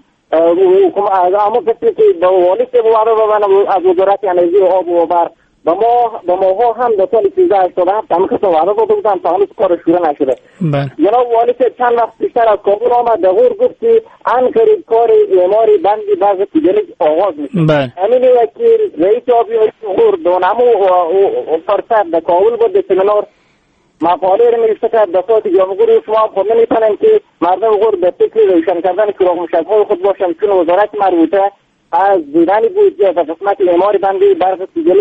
اما کسی که با والی صاحب وعده ببنم از وزارت انرژی و آب و برق با ما با ما هم در سال هزار و سیصد و هشتاد و هفت همه کسا وعده داده بودن تا هنوز کار شروع نشده. جناب والی صاحب چند وقت پیشتر از کابل آمد در غور گفت که ان قریب کار اعماری بندی بعض تجاری آغاز میشه. همین وکیل رئیس آبیاری غور دونمو و فرصت در کابل بود در سمینار مقاله رو نوشته کرد. دفعات جامعه شما خود نمیتونن که مردم غور به فکر روشن کردن چراغ مشعل‌های خود باشن، چون وزارت مربوطه از دیدن بودجه در قسمت اعماری بندی برق تجاری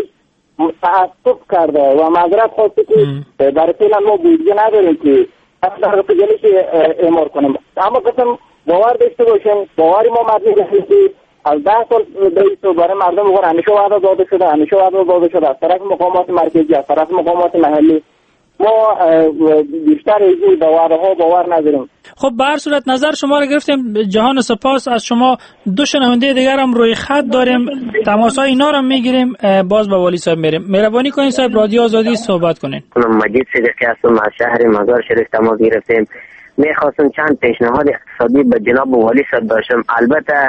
تعصب کرده و معذرت خواسته که در فعلا ما بودجه نداریم که در تجاری اعمار کنیم. اما قسم باور داشته باشین، باوری ما مبنی بشه که از ده سال رئیس و برای مردم غور همیشه وعده داده شده همیشه وعده داده شده از طرف مقامات مرکزی، از طرف مقامات محلی. ما بیشتر از این وعده ها باور نداریم. خب به هر صورت نظر شما را گرفتیم. جهان سپاس از شما. دو شنونده دیگر هم روی خط داریم، تماس‌های اینا رو میگیریم. باز به والی صاحب میریم. مهربانی کنین صاحب رادیو آزادی صحبت کنین. مجید صدیقی هستم از شهر مزار شریف تماس گرفتیم. میخواستم چند پیشنهاد اقتصادی به جناب والی صاحب داشتم. البته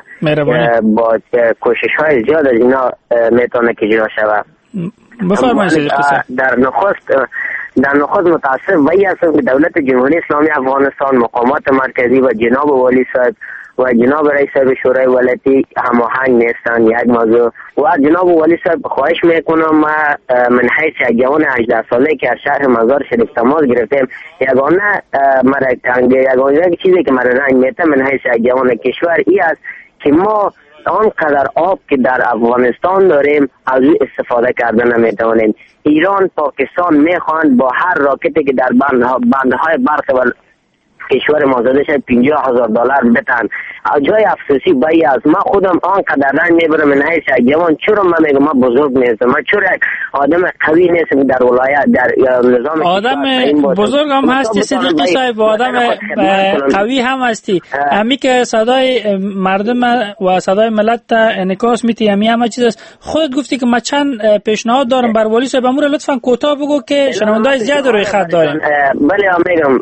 با کوشش های زیاد از اینا میتونه که اجرا شود. بفرمایید. در نخست در نخست متاسف وی هستم که دولت جمهوری اسلامی افغانستان، مقامات مرکزی و جناب والی صاحب و جناب رئیس شورای ولایتی هماهنگ نیستند. یک موضوع و جناب والی صاحب خواهش میکنم ما من حیث یک جوان هجده ساله که از شهر مزار شریف تماس گرفتیم، یگانه مرا یگانه چیزی که مرا رنج میته من حیث یک جوان کشور ای است که ما آنقدر آب که در افغانستان داریم از او استفاده کرده نمیتوانیم. ایران، پاکستان میخوان با هر راکتی که در بندهای برق و کشور ما زده شد پنجاه هزار دلار بتن. جای افسوسی بایی از ما خودم آنقدر رنج میبرم من حیث یک جوان. چرا من میگم ما بزرگ نیستم، من چرا یک آدم قوی نیستم در ولایت در نظام آدم بزرگ هم هستی صدیقی صاحب، آدم قوی هم هستی. همی که صدای مردم و صدای ملت انعکاس میتی همی همه چیز است. خودت گفتی که من چند پیشنهاد دارم بر والی صاحب، امور لطفا کوتاه بگو که شنوندای زیاد روی خط داریم. بله میگم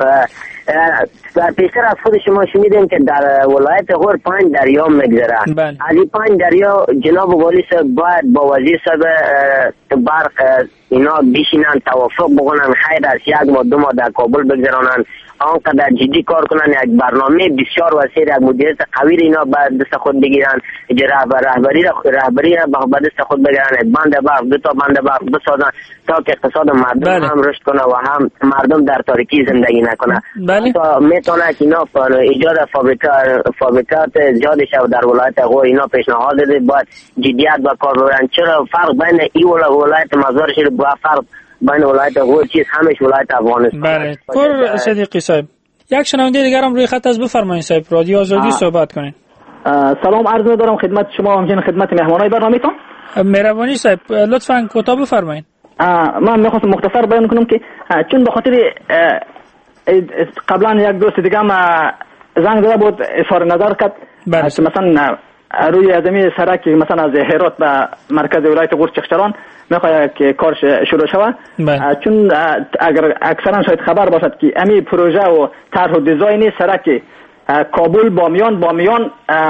پیشتر از خود شما شنیدیم که در ولایت غور پنج دریا میگذره. از این پنج دریا جناب والی صاحب باید با وزیر صاحب برق اینا بشینن توافق بکنن، خیر از یک ماه دو ماه در کابل بگذرانن، آنقدر جدی کار کنن، یک برنامه بسیار وسیع، یک مدیریت قوی اینا به دست خود بگیرن، رهبری رهبری به دست خود بگیرن، بند برق دو تا بند برق بسازن تا که اقتصاد مردم بله. هم رشد کنه و هم مردم در تاریکی زندگی نکنه. بله. تا میتونه که اینا ایجاد فابریکات فابریکات زیاد شود در ولایت غور. اینا پیشنهاد داده باید جدیت با کار ببرن. چرا فرق بین این ولایت مزار شریف با فرق بین ولایت غور چیز همش ولایت افغانستان. بله. پر صدیقی صاحب یک شنونده دیگر هم روی خط از بفرمایید صاحب، رادیو آزادی صحبت کنین. سلام عرض می‌دارم خدمت شما، همچنین خدمت مهمانای برنامه‌تون. مهربانی صاحب لطفاً کوتاه بفرمایید. من می‌خواستم مختصر بیان کنم که چون به خاطر قبلا یک دوست دیگه هم زنگ زده بود اظهار نظر کرد که مثلا روی ازمی سرک مثلا از هرات به مرکز ولایت غور چخچران میخواد که کارش شروع شود، چون اگر اکثرا شاید خبر باشد که امی پروژه و طرح و دیزاین سرک کابل بامیان بامیان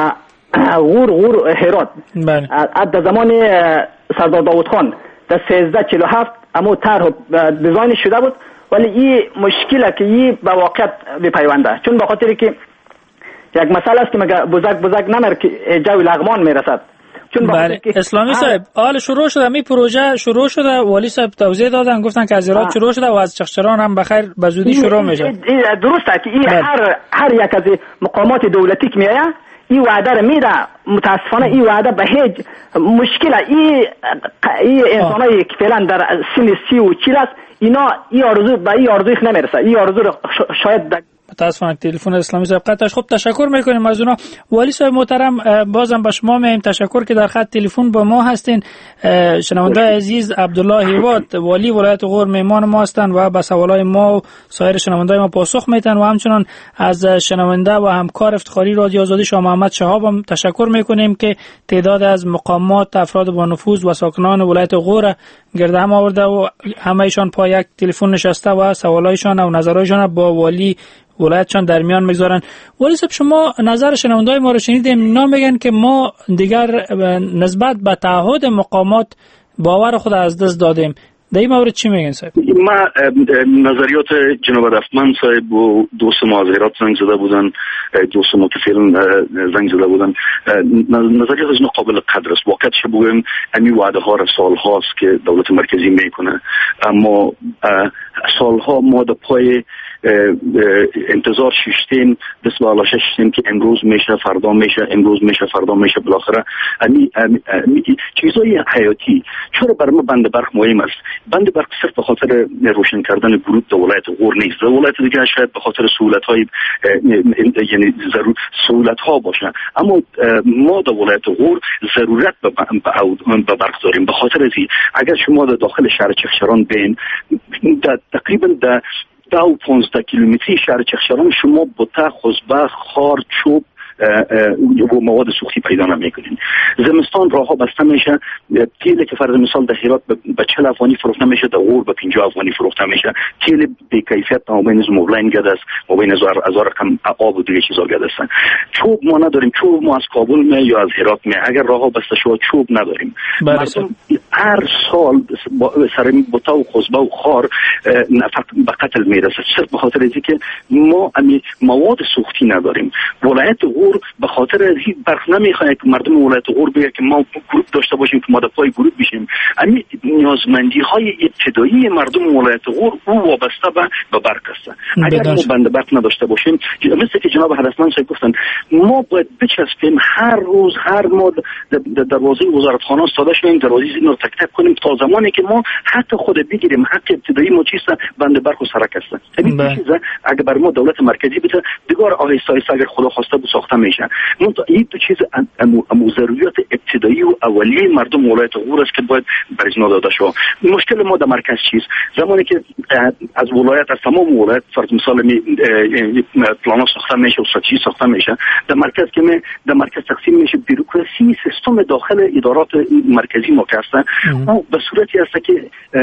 غور غور هرات از زمان سردار داوود خان در سیزده چهل و هفت اما طرح و دیزاین شده بود، ولی این مشکله که این به واقعیت بپیونده، چون به خاطر که یک مسئله است که مگه بزرگ بزرگ نمره که جوی لغمان میرسد. چون بله اسلامی صاحب حال شروع شده، می پروژه شروع شده، والی صاحب توضیح دادن گفتن که از هرات شروع شده و از چخچران هم بخیر به زودی شروع میشه. درسته که این هر هر یک از مقامات دولتی که میایه این وعده رو میده، متاسفانه این وعده به هیچ مشکله. این این انسانایی که فعلا در سن سی و چهل است اینا این آرزو به این آرزوش نمیرسه، این آرزو رو شاید متاسفانه تلفن اسلامی صاحب قطعش. خب تشکر میکنیم از اونا. والی صاحب محترم بازم به شما میگیم تشکر که در خط تلفن با ما هستین. شنونده عزیز عبدالله هیوات والی ولایت غور مهمان ما هستند و به سوالای ما و سایر شنوندای ما پاسخ میتن و همچنان از شنونده و همکار افتخاری رادیو آزادی شاه محمد شهاب هم تشکر میکنیم که تعداد از مقامات افراد با نفوذ و ساکنان ولایت غور گرد هم آورده و همه ایشان پای یک تلفن نشسته و سوالایشان و نظرایشان با والی ولایتشان در میان میگذارن. ولی صاحب شما نظر شنوندای ما رو شنیدیم، اینا میگن که ما دیگر نسبت به تعهد مقامات باور خود از دست دادیم. در این مورد چی میگن صاحب؟ ما نظریات جناب رفتمن صاحب و دوست ما از هرات زنگ زده بودن، دوست ما که فعلا زنگ زده بودن، نظریات از قابل قدر است. واقعیتش بگویم امی وعده ها را سال هاست که دولت مرکزی میکنه، اما سالها ما در پای انتظار ششتیم، دست به آلاشش ششتیم که امروز میشه فردا میشه، امروز میشه فردا میشه. بالاخره امی, امی, امی چیزای حیاتی چرا بر ما بند برق مهم است؟ بند برق صرف به خاطر روشن کردن ورود در ولایت غور نیست، در ولایت دیگه شاید به خاطر سهولت های یعنی ضرور سهولت ها باشه، اما ما در ولایت غور ضرورت به برق داریم. به خاطر ازی اگر شما در داخل شهر چخچران بین تقریبا در ده و پانزده کیلومتری شهر چخچران شما بوته، خزبه، خار، چوب و مواد سوختی پیدا نمیکنین. زمستان راه ها بسته میشه، تیل که فرض مثال در هرات به چهل افغانی فروخته میشه، در غور به پنجاه افغانی فروخته میشه. تیل بی کیفیت مابین از مبلین گده است، مابین از هزار رقم آب و دیگه چیزا گده است. چوب ما نداریم، چوب ما از کابل می یا از هرات می. اگر راه ها بسته شد چوب نداریم. مردم هر سال سر بوته و خزبه و خار نفق به قتل میرسه، صرف به خاطر اینکه ما امی مواد سوختی نداریم. ولایت به خاطر از این برق نمیخواد که مردم ولایت غور بگه که ما گروپ داشته باشیم که ما در پای گروپ بشیم. همین نیازمندی های ابتدایی مردم ولایت غور او وابسته به به برق است. اگر ما بند برق نداشته باشیم، مثل که جناب هدفمند صاحب گفتن، ما باید بچسبیم هر روز هر ما در دروازه وزارتخانه استاده شویم، دروازه این رو تک تک کنیم تا زمانی که ما حق خود بگیریم. حق ابتدایی ما چیست؟ بند برق و سرک است. همین چیزا اگر بر ما دولت مرکزی بده دیگر آهسته آهسته اگر خدا خواسته بود ساخته میشه. این دو چیز امو ضروریات ابتدایی و اولیه مردم ولایت غور است که باید برای داده شود. مشکل ما در مرکز چیست؟ زمانی که از ولایت از تمام ولایت فرض مثال می پلان ساخته میشه و استراتژی ساخته میشه، در مرکز که می در مرکز تقسیم میشه. بیروکراسی سیستم داخل ادارات مرکزی ما که هستن به صورتی است که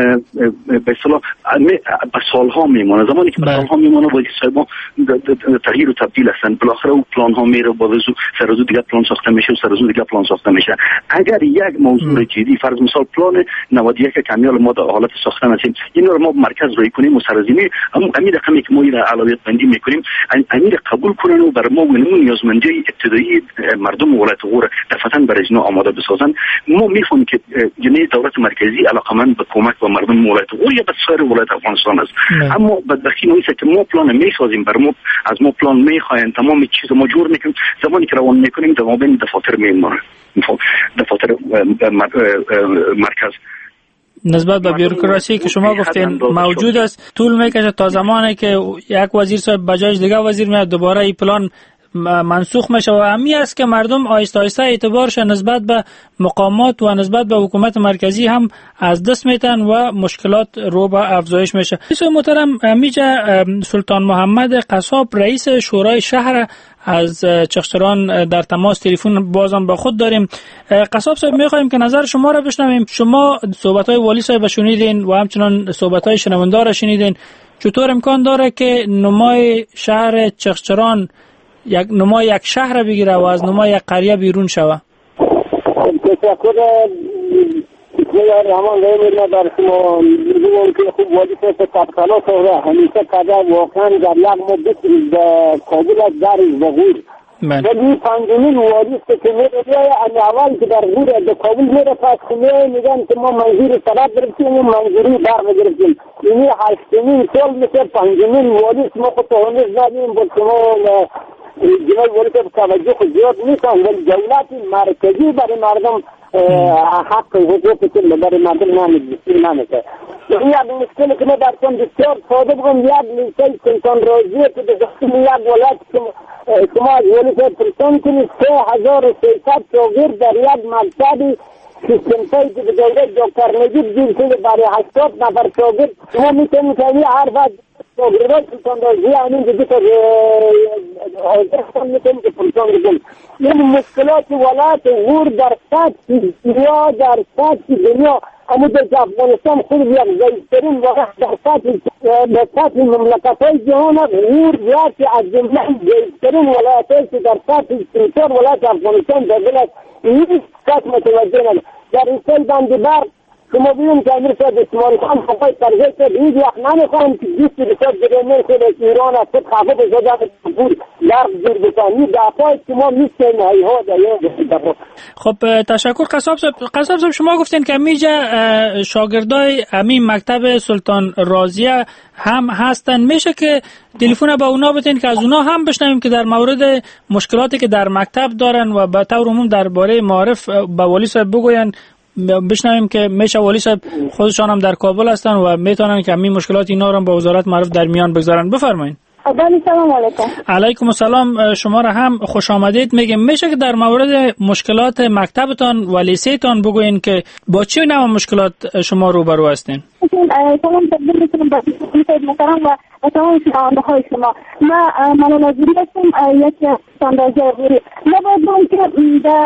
به اصطلاح به سالها میمونه. زمانی که به سالها میمونه باید صاحب تغییر و تبدیل هستن. بالاخره اون پلان ها میره با وضو سرازو دیگه پلان ساخته میشه و سرازو دیگه پلان ساخته میشه. اگر یک موضوع جدی فرض مثال پلان نود و یک کامیال ما در حالت ساختن هستیم، این رو ما مرکز روی کنیم و سرازیمی امیر رقمی که ما این اولویت بندی میکنیم امیر قبول کنن و بر ما ونمون نیازمندی ابتدایی مردم ولایت غور دفعتاً برای اینا آماده بسازن. ما میفهمیم که یعنی دولت مرکزی علاقمند به کمک به مردم ولایت غور یا به سایر ولایت افغانستان است، اما بدبختی نیست که ما پلان میسازیم، بر ما از ما پلان میخواین، تمام چیز ما جور میکنیم. زمانی که روان میکنیم در مابین دفاتر میمونه، دفاتر مرکز نسبت به بیروکراسی که شما گفتین موجود است، طول میکشه تا زمانی که یک وزیر صاحب بجاش دیگه وزیر میاد دوباره این پلان منسوخ میشه و همی است که مردم آیسته آیسته اعتبارش نسبت به مقامات و نسبت به حکومت مرکزی هم از دست میتن و مشکلات رو به افزایش میشه. رئیس محترم میجه سلطان محمد قصاب رئیس شورای شهر از چخچران در تماس تلفن بازم با خود داریم. قصاب صاحب میخوایم که نظر شما را بشنویم. شما صحبت‌های والی صاحب شنیدین و همچنان صحبت‌های شنوندار را شنیدین. چطور امکان داره که نمای شهر چخچران یک نمای یک شهر بگیره و از نمای یک قریه بیرون شوه؟ تشکر می‌کنم رحمان غیر در شما می‌گویم که خوب والی صاحب تبخلا شده همیشه کده واقعا در یک مدت در کابل از در بغور ولی پنجمین والی است که میره اول که در غور در کابل میره پس خونه میگن که ما منظور طلب گرفتیم و منظوری برق گرفتیم. اینی هشتمین سال میشه پنجمین والی است. ما خود تهانیز ندیم با شما جنای والی صاحب توجه خود زیاد نیستن ولی دولت مرکزی برای مردم حق حقوق که برای مردم نمیده. این یک مشکلی که ما در کن بسیار ساده بگم یک لیسه سلطان رازیه که در دستیم یک ولایت شما از والی صاحب پرسان کنید سه هزار و سیصد شاگرد در یک مکتبی سیستم‌هایی که به دولت دکتر نجیب جیر شده برای هشتاد نفر شاگرد شما میتونید که این هر وقت شاگردان سلطان رازیه همین که بیتر آزرستان میتونید که پرسان بگم. این مشکلات ولایت غور در سطح دنیا در سطح دنیا اما در افغانستان خود یک ضعیفترین واقع در سطح در سطح مملکت‌های جهان غور یکی از جمله ضعیفترین ولایت‌هایی که در سطح سیستان ولایت افغانستان در دل است. این کس متوجه نده در این سال بند برق شما ببینید که امیر صاحب اسماعیل خان خواهی ترجیح شد هیچ وقت نمیخواهم که بیست بسیار جریمه شده که ایران از خود خفه بشده پور برق زیر بکن این دفعه که ما میستیم هیها در خب تشکر قصاب صاحب. قصاب صاحب شما گفتین که میجه شاگردای همین مکتب سلطان رازیه هم هستن، میشه که تلفن به اونا بتین که از اونا هم بشنویم که در مورد مشکلاتی که در مکتب دارن و به طور عموم درباره معارف به والی صاحب بگوین، بشنویم که میشه والی صاحب خودشان هم در کابل هستن و میتونن که همین مشکلات اینا رو با وزارت معارف در میان بگذارن. بفرمایید. سلام علیکم. علیکم السلام. شما را هم خوش آمدید میگم. میشه که در مورد مشکلات مکتبتان و لیسه‌تان بگوین که با چه نوع مشکلات شما روبرو هستین؟ سلام تقدیم میکنم با سید محترم و تمام شنونده‌های شما. ما مالا ناظری هستم یک ساندازه غوری. ما باید که در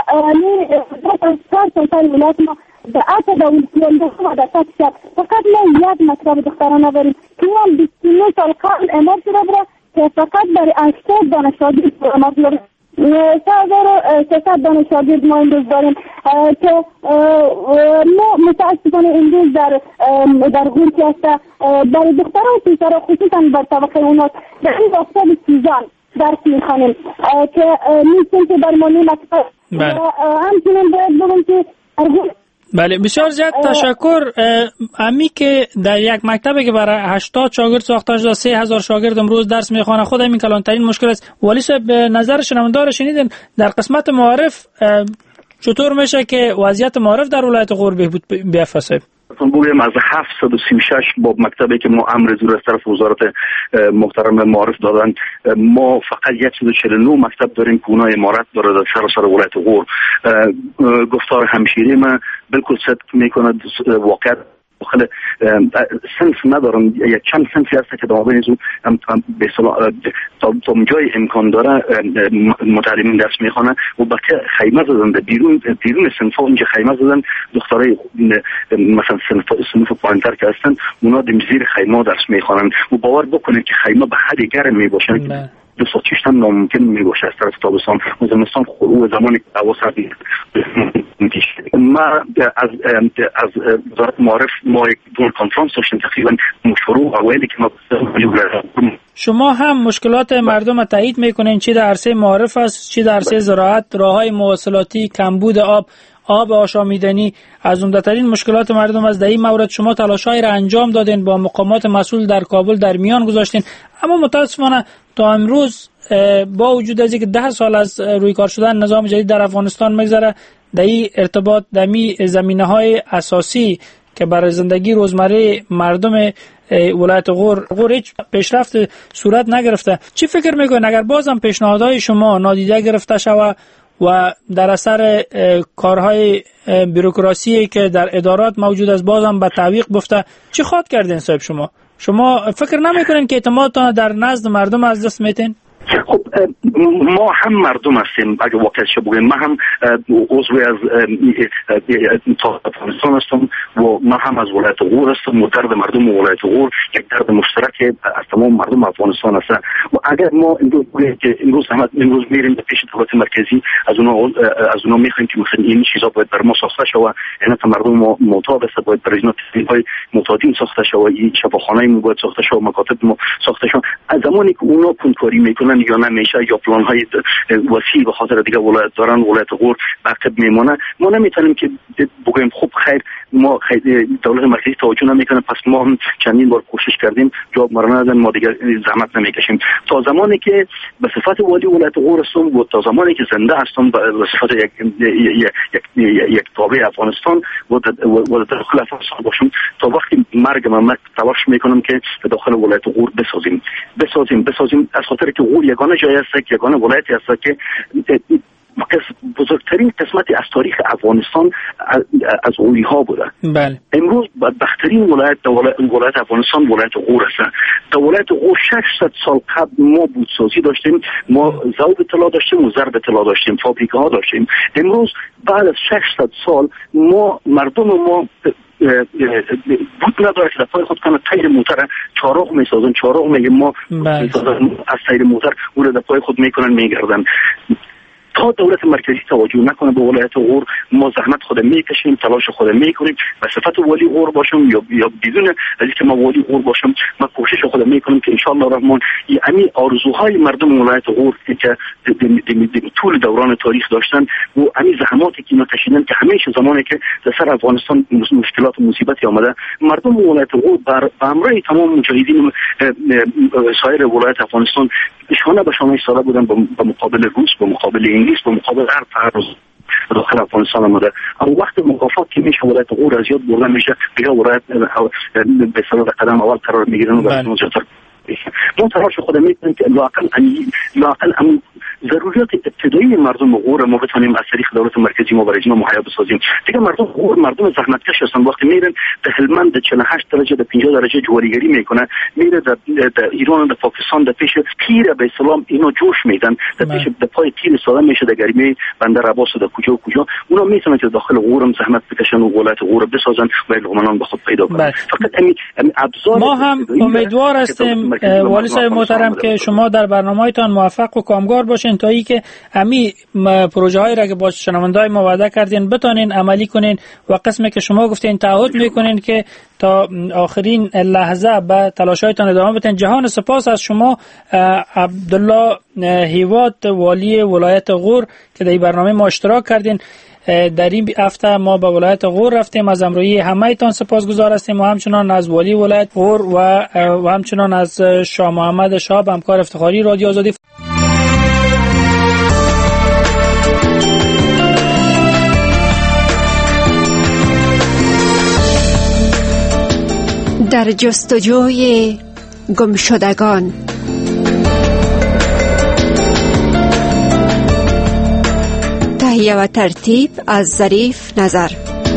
چهار سال ولایت ما در آتا دولتیان دختر در سطح شد فقط ما یک مکتب دخترانه داریم که هم بیست و نه سال قبل اعمال شده بوده که فقط برای هشتاد دانه شاگرد اعمال شده سه هزار و سیصد دانه شاگرد ما امروز داریم که ما متاسفانه امروز در در غور که هست برای دختران و پسران خصوصا بر طبقه اوناست در این وقتا سیزان درس میخوانیم که نیستیم که برای ما مکتب همچنین باید بگم که بله بسیار زیاد تشکر. امی که در یک مکتبی که برای هشتاد شاگرد ساخته شده سه هزار شاگرد امروز درس میخوانه خود همین کلانترین مشکل است. والی صاحب به نظر شنوندار شنیدین در قسمت معارف چطور میشه که وضعیت معارف در ولایت غور بهبود بیافته؟ بگویم از هفتصد و سی و شش باب مکتبی که ما امر زور از طرف وزارت محترم معارف دادن ما فقط صد و چهل و نه مکتب داریم که اونها امارت داره در سراسر ولایت غور. گفتار همشیری ما بالکل صدق میکنه. واقعا داخل صنف ندارم یک چند صنفی هست که دامابین زو به اصطلاح تا جای امکان داره متعلمین درس میخوانه و بچه خیمه زدن در بیرون بیرون صنف ها اونجا خیمه زدن دخترای مثلا صنف صنف پایینتر که هستن اونا در زیر خیمه درس میخوانن و باور بکنید که خیمه به حد گرم میباشن دو ساعت شش هم ناممکن میباشه از طرف تابستان و زمستان خروج زمانی که هوا سردی ما از از وزارت معارف ما یک دور کنفرانس داشتیم تقریبا شروع اولی که ما شما هم مشکلات مردم تایید میکنین چی در عرصه معارف است چی در عرصه زراعت راههای مواصلاتی کمبود آب آب آشامیدنی از عمده‌ترین مشکلات مردم از در این مورد شما تلاش‌هایی را انجام دادین با مقامات مسئول در کابل در میان گذاشتین اما متاسفانه تا امروز با وجود از اینکه ده سال از روی کار شدن نظام جدید در افغانستان میگذره در این ارتباط در می زمینه‌های اساسی که برای زندگی روزمره مردم ولایت غور غور هیچ پیشرفت صورت نگرفته. چی فکر میکنین اگر بازم پیشنهادهای شما نادیده گرفته شود و در اثر کارهای بوروکراسی که در ادارات موجود است بازم به تعویق بفته، چی خواد کردین صاحب شما؟ شما فکر نمیکنین که اعتمادتان در نزد مردم از دست میتین؟ خب ما هم مردم هستیم، اگه واقعیتش بگویم من هم عضوی از افغانستان هستم و من هم از ولایت غور هستم و درد مردم ولایت غور یک درد مشترک از تمام مردم افغانستان است. و اگر ما امروز بگوییم که امروز هم امروز میریم به پیش دولت مرکزی از اونها از اونها میخوایم که مثلا این چیزا باید بر ما ساخته شود، یعنی تا مردم ما معتاد است باید برای اینا تدبیرهای معتادین ساخته شود، این شفاخانه ما باید ساخته شود، مکاتب ما ساخته شود. از زمانی که اونها کنکاری میکنن یا نمیشه یا پلان های وسیع به خاطر دیگه ولایت دارن ولایت غور عقب میمونه، ما نمیتونیم که بگویم خوب خیر ما دولت مرکزی توجه نمیکنه پس ما هم چندین بار کوشش کردیم جواب ما را ندادن، ما دیگه زحمت نمیکشیم. تا زمانی که به صفت والی ولایت غور هستم و تا زمانی که زنده هستم به صفت یک یک یک تابع افغانستان و داخل افغانستان باشم، تا وقتی مرگ من تلاش میکنم که داخل ولایت غور بسازیم بسازیم بسازیم از خاطر که غور یگانه جای است که یگانه ولایتی است که بزرگترین قسمتی از تاریخ افغانستان از غوری ها بوده. بله. امروز بدبخترین ولایت ولایت افغانستان ولایت غور است. در ولایت غور ششصد سال قبل ما بودسازی داشتیم، ما ذوب طلا داشتیم و ضرب طلا داشتیم، فابریکه ها داشتیم. امروز بعد از ششصد سال ما مردم ما بود نداره که در پای خود کنه تیر موتر چهارراه میسازن، چهارراه میگه ما از تیر موتر اون در پای خود میکنن میگردن. تا دولت مرکزی توجه نکنه به ولایت غور ما زحمت خود میکشیم، تلاش خود میکنیم به صفت والی غور باشم یا یا بدون از اینکه ما والی غور باشم ما کوشش خود میکنیم که ان شاء الله الرحمن این آرزوهای مردم ولایت غور که طول دوران تاریخ داشتن و همین زحماتی که اینا کشیدن که همیشه زمانی که در سر افغانستان مشکلات و مصیبتی آمده مردم ولایت غور بر امر تمام مجاهدین سایر ولایت افغانستان شانه به شانه ایستاده بودن به مقابل روس، به مقابل انگلیس، به مقابل هر تعرض داخل افغانستان آمده. اما وقت مکافات که میشه ولایت غور از یاد برده میشه دیگه ولایت به صورت قدم اول قرار میگیرن و برای ما تلاش خود میکنیم که لااقل لااقل هم ضروریات ابتدایی مردم غور ما بتونیم از طریق دولت مرکزی ما برای اینا مهیا بسازیم. دیگه مردم غور مردم زحمتکش هستن، وقتی میرن در هلمند چهل و هشت درجه در پنجاه درجه جواریگری میکنه، میره در, در ایران در پاکستان در پیش تیر به اسلام اینا جوش میدن، در پیش در پای تیر ساده میشه در گرمی بندر عباس در کجا و کجا اونا میتونن که داخل غورم زحمت بکشن و ولایت غور بسازن و لقمانان به خود پیدا کنن. فقط همین ابزار ما هم امیدوار هستیم والی صاحب محترم که شما در برنامه‌تان موفق و کامگار باشین تا ای که همین پروژه هایی را که با شنوندای ما وعده کردین بتونین عملی کنین و قسمی که شما گفتین تعهد میکنین که تا آخرین لحظه به تلاش‌هایتان ادامه بدین. جهان سپاس از شما عبدالله هیوات والی ولایت غور که در این برنامه ما اشتراک کردین. در این هفته ما به ولایت غور رفتیم، از همراهی همه تان سپاسگزار هستیم و همچنان از والی ولایت غور و, و همچنان از شاه محمد شهاب همکار افتخاری رادیو آزادی. در جستجوی گمشدگان تهیه و ترتیب از ظریف نظر.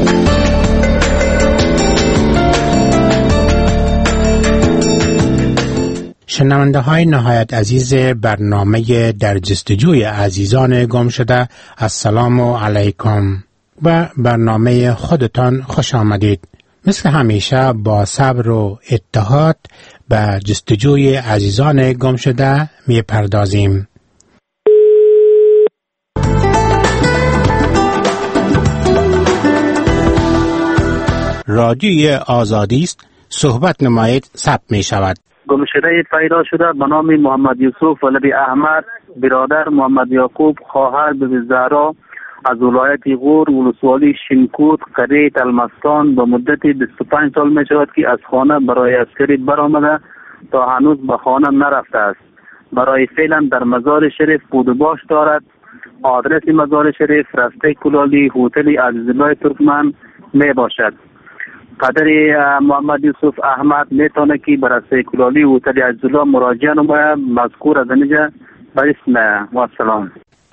شنونده های نهایت عزیز برنامه در جستجوی عزیزان گم شده، السلام علیکم و برنامه خودتان خوش آمدید. مثل همیشه با صبر و اتحاد به جستجوی عزیزان گم شده می پردازیم. رادیوی آزادی است، صحبت نمایید ثبت می شود. گمشده پیدا شده به نام محمد یوسف ولدی احمد، برادر محمد یعقوب، خواهر بیبی زهرا، از ولایت غور، ولسوالی شینکوت، قریه تلمستان به مدت بیست و پنج سال می شود که از خانه برای عسکری برآمده تا هنوز به خانه نرفته است. برای فعلا در مزار شریف بود و باش دارد. آدرس مزار شریف رسته کلالی، هتل عزیزالله ترکمن می باشد. قدر محمد یوسف احمد میتونه که برای سیکولالی و تلی عزیزالله مراجعه نمایه مذکور از اینجا به اسم و سلام.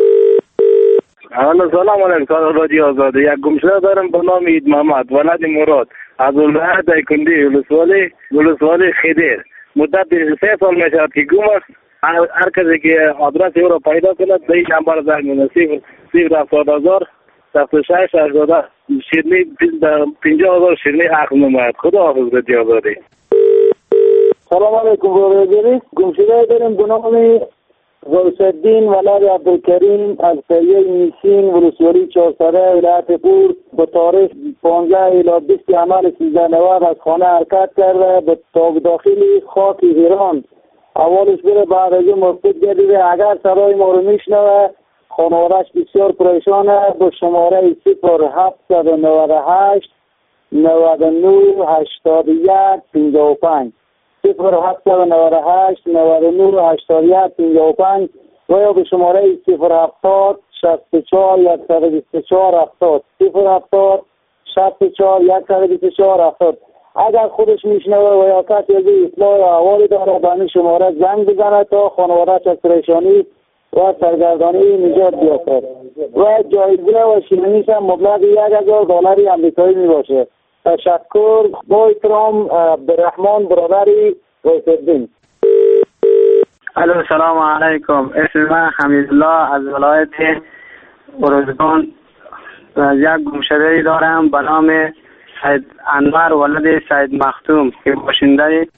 سلام علیکم رادیو آزادی. یک گمشده دارم به نام اید محمد ولد مراد از ولایت دایکنډي ولسوالی ولسوالی خدیر. مدت سه سال میشد که گم است. هر کسی که آدرس او را پیدا کند به این نمبر زنگ میزنه صفر صفر هفتاد هزار صفر شش هشتاد شیرینی پنجاه هزار شیرینی حق نماید. خدا حافظ رادیو آزادی. سلام علیکم برادری. گمشده داریم به نام غوث الدین ولد عبدالکریم از قریه نیسین ولسوالی چهارسره ولایت غور به تاریخ پانزده الی بیست عمل سیزده نود از خانه حرکت کرده به تاب داخل خاک ایران. اولش بره بعد از این مفقود گردیده. اگر صدای ما رو میشنوه خانوادهش بسیار پریشانه. به شماره صفر هفتصد و نود و هشت نود و نه هشتاد و یک پنجاه و پنج صفر هفتصد و نود و هشت نود و نه هشتاد و یک پنجاه و پنج و یا به شماره صفر هفتاد شصت و چهار صد و بیست و چهار هفتاد صفر هفتاد شصت و چهار صد و بیست و چهار هفتاد. اگر خودش میشنوه و یا کسی از اطلاع یا احوالی داره به این شماره زنگ بزنه تا خانواده‌اش از پریشانی و سرگردانی نجات بیافته و جایزه و شیرینیش هم مبلغ یک هزار دلار آمریکایی می باشه. تشکر. با احترام عبدالرحمن برادری غوث الدین. الو سلام علیکم. اسم من حمیدالله از ولایت ارزگان. یک گمشده دارم به نام سید انور ولد سید مختوم که باشنده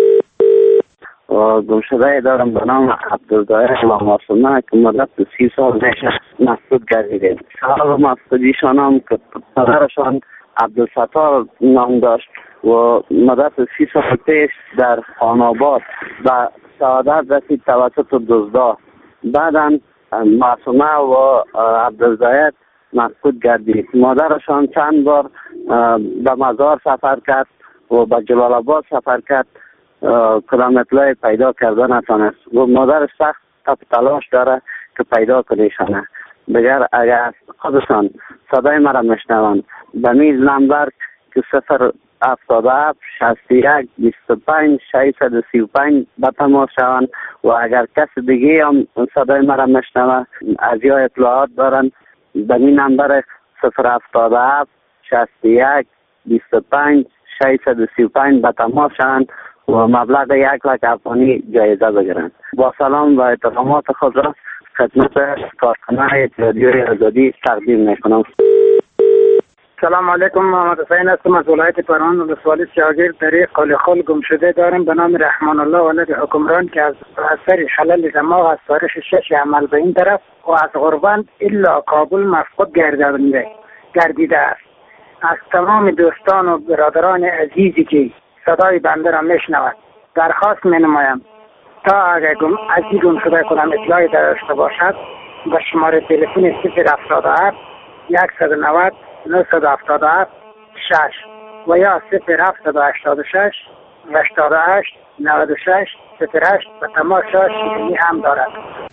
گمشده دارم به نام عبدالظاهر و معصومه که مدت سی سال میشه مفقود گردیده. سبب مفقودیشان هم که پدرشان عبدالستار نام داشت و مدت سی سال پیش در خاناباد و سعادت رسید توسط دزدا. بعدا معصومه و عبدالظاهر مفقود گردید. مادرشان چند بار به مزار سفر کرد و به جلال آباد سفر کرد. کدام اطلاعی پیدا کردن نتونست و مادر سخت تلاش داره که پیدا کنیشانه. بگر اگر خودشان صدای مرا میشنوند به میز نمبر که صفر هفتاد و هفت شصت و یک بیست و پنج ششصد و سی و پنج به تماس شوند و اگر کس دیگه هم صدای مرا میشنوه از یا اطلاعات دارن به این نمبر صفر هفتاد و هفت شصت و یک بیست و پنج ششصد و سی و پنج به تماس شوند و مبلغ یک لک افغانی جایزه بگیرند. با سلام و احترامات خود را خدمت کارکنان رادیوی آزادی تقدیم میکنم. سلام علیکم. محمد حسین هستم از ولایت پروان ولسوالی شاگرد در قال خل گمشده دارم به نام رحمان الله ولد حکمران که از اثر خلل دماغ از تاریخ شش عمل به این طرف و از غربند الا کابل مفقود گردیده گردیده است. از تمام دوستان و برادران عزیزی که صدای بنده را میشنود درخواست می نمایم تا اگر گم از این گم شده کنم اطلاعی داشته باشد به شماره تلفن صفر هفتاد و هفت صد و نود نهصد و هفتاد و هفت شش و یا صفر هفتصد و هشتاد و شش هشتاد و هشت نود و شش صفر هشت به تماس شیرینی هم دارد.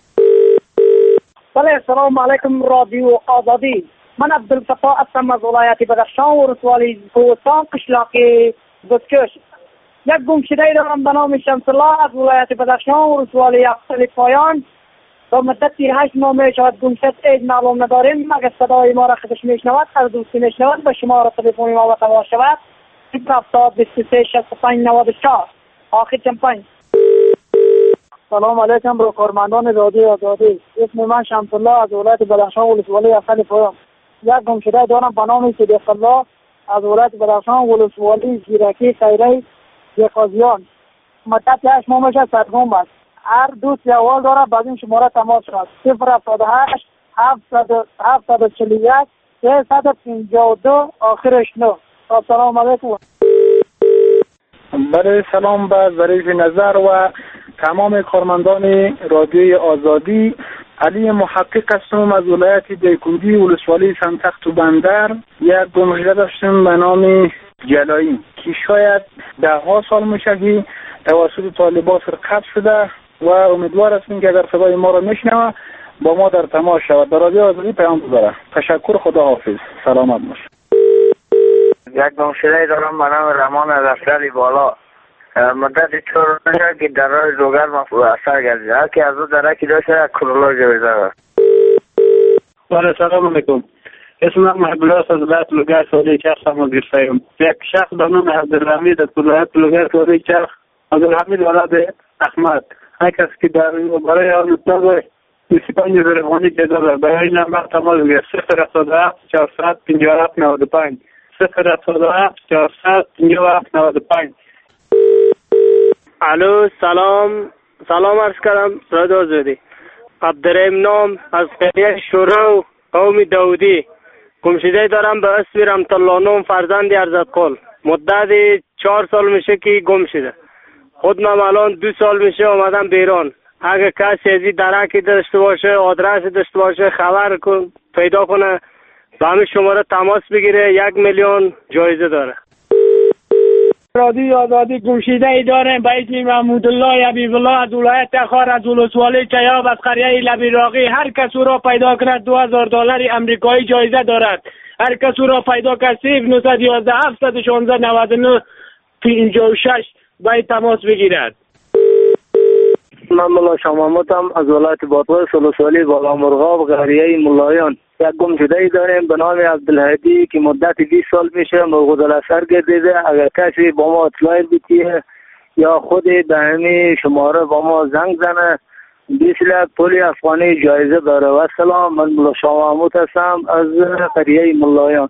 بله سلام علیکم رادیو آزادی. من عبدالفتاح هستم از ولایت بدخشان و ولسوالی کوهستان قشلاق بزکش. یک گمشده دارم به نام شمس الله از ولایت بدخشان و ولسوالی اقصی پایان. تا مدت هشت ماه می شود گمشده اید معلوم نداریم. مگر صدای ما را خودش میشنود هر دوستی میشنود به شماره تلفنی ما به تماس شود صفر هفتاد بیست و سه شصت و پنج نود و چهار آخر چمپنج. سلام علیکم برو کارمندان رادیو آزادی. اسم من شمس الله از ولایت بدخشان و ولسوالی اقصی پایان. یک گمشده دارم به نام صدیق الله از ولایت بدخشان ولسوالی زیرکی خیره یکازیان. مدت هشت ماه میشه سرگم است. هر دوست اول داره بعد این شماره تماس شد صفر هفتاد و هشت هفتصد و چهل و یک سیصد و پنجاه و دو آخرش نه. السلام علیکم. برای سلام به ظریف نظر و تمام کارمندان رادیوی آزادی. علی محقق هستم از ولایت دایکنډي ولسوالی سنتخت و بندر. یک گمشده داشتم به نام جلایی که شاید ده ها سال میشه که توسط طالبان سرقت شده و امیدوار هستیم که اگر صدای ما را میشنوه با ما در تماس شود. در رادیو آزادی پیام بذاره. تشکر. خدا حافظ. سلامت باش. یک گمشده دارم به نام رحمان از افسری بالا. مدت چهار روزه که در راه روگر مفعول اثر گردید. هر که از او درکی داشته یک کرولا جویزه دارد. بله سلام علیکم. اسمم محبوب است از ولایت لوگر سالی چرخ مدیر فیم. یک شخص به نام عبدالحمید از ولایت لوگر سالی چرخ عبدالحمید ولد احمد هر کس که در برای آن مطلب بیست و پنج هزار افغانی جدا دارد برای این نمبر تماس بگیرید صفر هفتاد و هفت چهارصد پنجاه و هفت نود و پنج صفر هفتاد و هفت چهارصد پنجاه و هفت نود و پنج. الو سلام سلام عرض کردم رادیو آزادی. عبدالرحیم نام از قریه شورو قوم داودی. گمشده دارم به اسم رحمت الله نام فرزند ارزدقل. مدت چهار سال میشه که گم شده. خود من الان دو سال میشه آمدم بیرون. اگه کسی ازی درکی داشته باشه آدرس داشته باشه خبر کن پیدا کنه به همین شماره تماس بگیره. یک میلیون جایزه داره. رادیو آزادی گمشده ای داریم به اسم محمود الله حبیب الله از ولایت تخار از ولسوالی چیاب از قریه لبیراقی. هر کس او را پیدا کند دو هزار دلار امریکایی جایزه دارد. هر کس او را پیدا کند صفر نه یک یک هفت یک شش نه نه پنجاه و شش باید تماس بگیرد. من ملا شمامتم از ولایت باطوه سلسالی بالا مرغاب قریه ملایان. یک گمشده ای داریم به نام عبدالهادی که مدت بیست سال میشه موجود اثر گردیده. اگر کسی با ما اطلاعی بیتیه یا خود به همین شماره با ما زنگ زنه بیست لک پولی افغانی جایزه داره. و سلام من ملا شمامت هستم از قریه ملایان.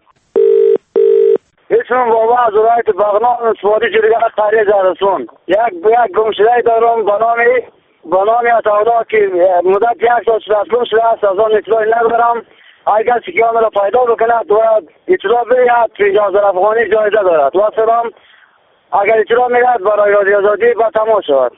اسمم بابا از ولایت بغنان سواری جریان قریه زرسون. یک یک گمشده ای دارم به نام به نام اتاودا که مدت یک سال شده شده است از آن اطلاعی ندارم. اگر کسی که آن را پیدا بکند و اطلاع بگیرد پنجاه هزار افغانی جایزه دارد. و سلام اگر اطلاع میدهد برای رادیو آزادی با تماس شود.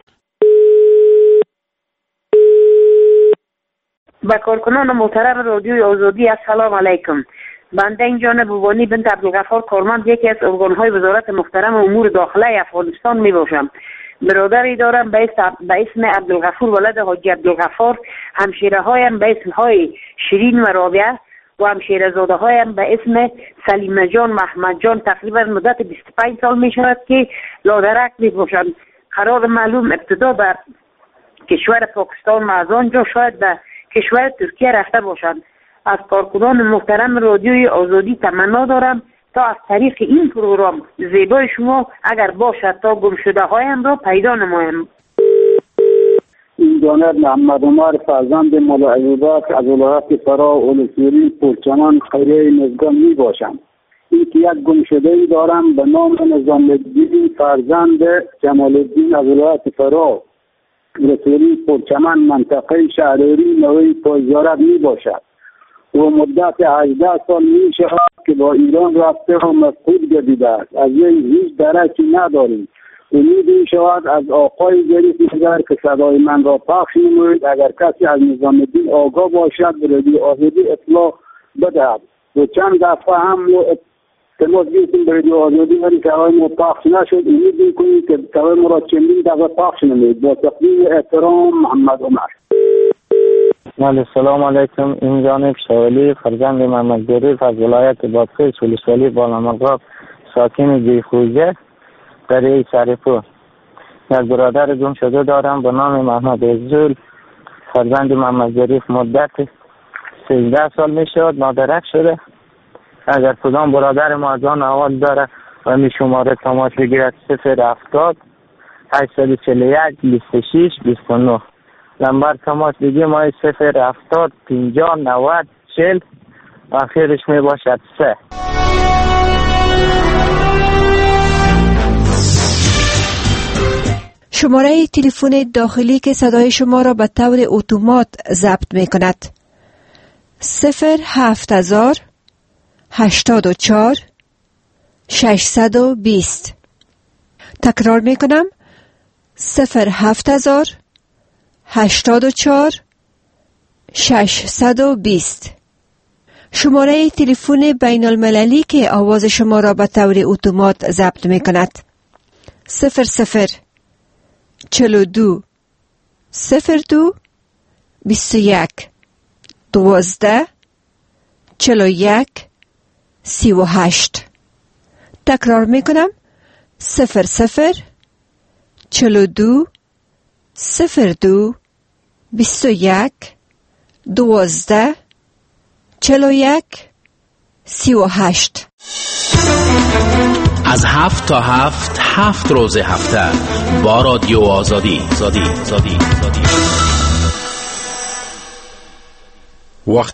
با کارکنان محترم رادیو آزادی السلام علیکم. بنده این جانب بوانی بنت عبدالغفار کارمند یکی از ارگانهای وزارت محترم امور داخله افغانستان می باشم. برادری دارم به اسم عبدالغفور ولد حاجی عبدالغفار. همشیره هایم به اسم های شیرین و رابعه و همشیره زاده هایم به اسم سلیمه جان محمد جان. تقریبا مدت بیست و پنج سال می شود که لادرک می باشند. قرار معلوم ابتدا به کشور پاکستان و از آنجا شاید به کشور ترکیه رفته باشند. از کارکنان محترم رادیوی آزادی تمنا دارم تا از طریق این پروگرام زیبای شما اگر باشد تا گمشده هایم را پیدا نمایم. این جانب محمد عمر فرزند مولا عیوبات از ولایت فرا اولسوری پرچمان قریه نزگان می باشم. این که یک گمشده ای دارم به نام نظام الدین فرزند جمال الدین از ولایت فرا اولسوری پرچمان منطقه شهراری نوی پایزارت می باشد و مدت هجده سال می شود که با ایران رفته و مفقود گردیده است. از این هیچ درکی نداریم. امید می شود از آقای ظریف نظر که صدای من را پخش نموید اگر کسی از نظام الدین آگاه باشد به رادیو آزادی اطلاع بدهد. و چند دفعه هم تماس گرفتیم به رادیو آزادی ولی صدای ما پخش نشد. امید می کنیم که صدای ما را چندین دفعه پخش نموید. با تقدیم احترام محمد عمر. بله سلام علیکم. این جانب شوالی فرزند محمد ظریف از ولایت بادغیس ولسوالی بالامرغاب ساکن جیخوزه قریه شریفو. یک برادر گم شده دارم به نام محمد عزول فرزند محمد ظریف. مدت سیزده سال می شود نادرک شده. اگر کدام برادر ما از آن احوال داره و می شماره تماس بگیرد صفر هفتاد هشتصد و چهل و یک بیست و شش بیست و نه. نمبر تماس بگیر ما صفر هفتاد پنجاه نود چهل و آخرش می باشد سه. شماره تلفن داخلی که صدای شما را به طور اتومات ضبط می کند صفر هفت هزار هشتاد و چهار ششصد و بیست. تکرار می کنم صفر هفت هزار هشتاد و چهار ششصد و بیست. شماره تلفن بین المللی که آواز شما را به طور اتومات ضبط می کند صفر صفر چهل و دو صفر دو بیست و یک دوازده چهل و یک سی و هشت. تکرار می کنم. صفر صفر چلو دو صفر دو بیست و یک دوازده چلو یک سی و هشت. از هفت تا هفت هفت روز هفته با رادیو آزادی زادی زادی زادی. وقت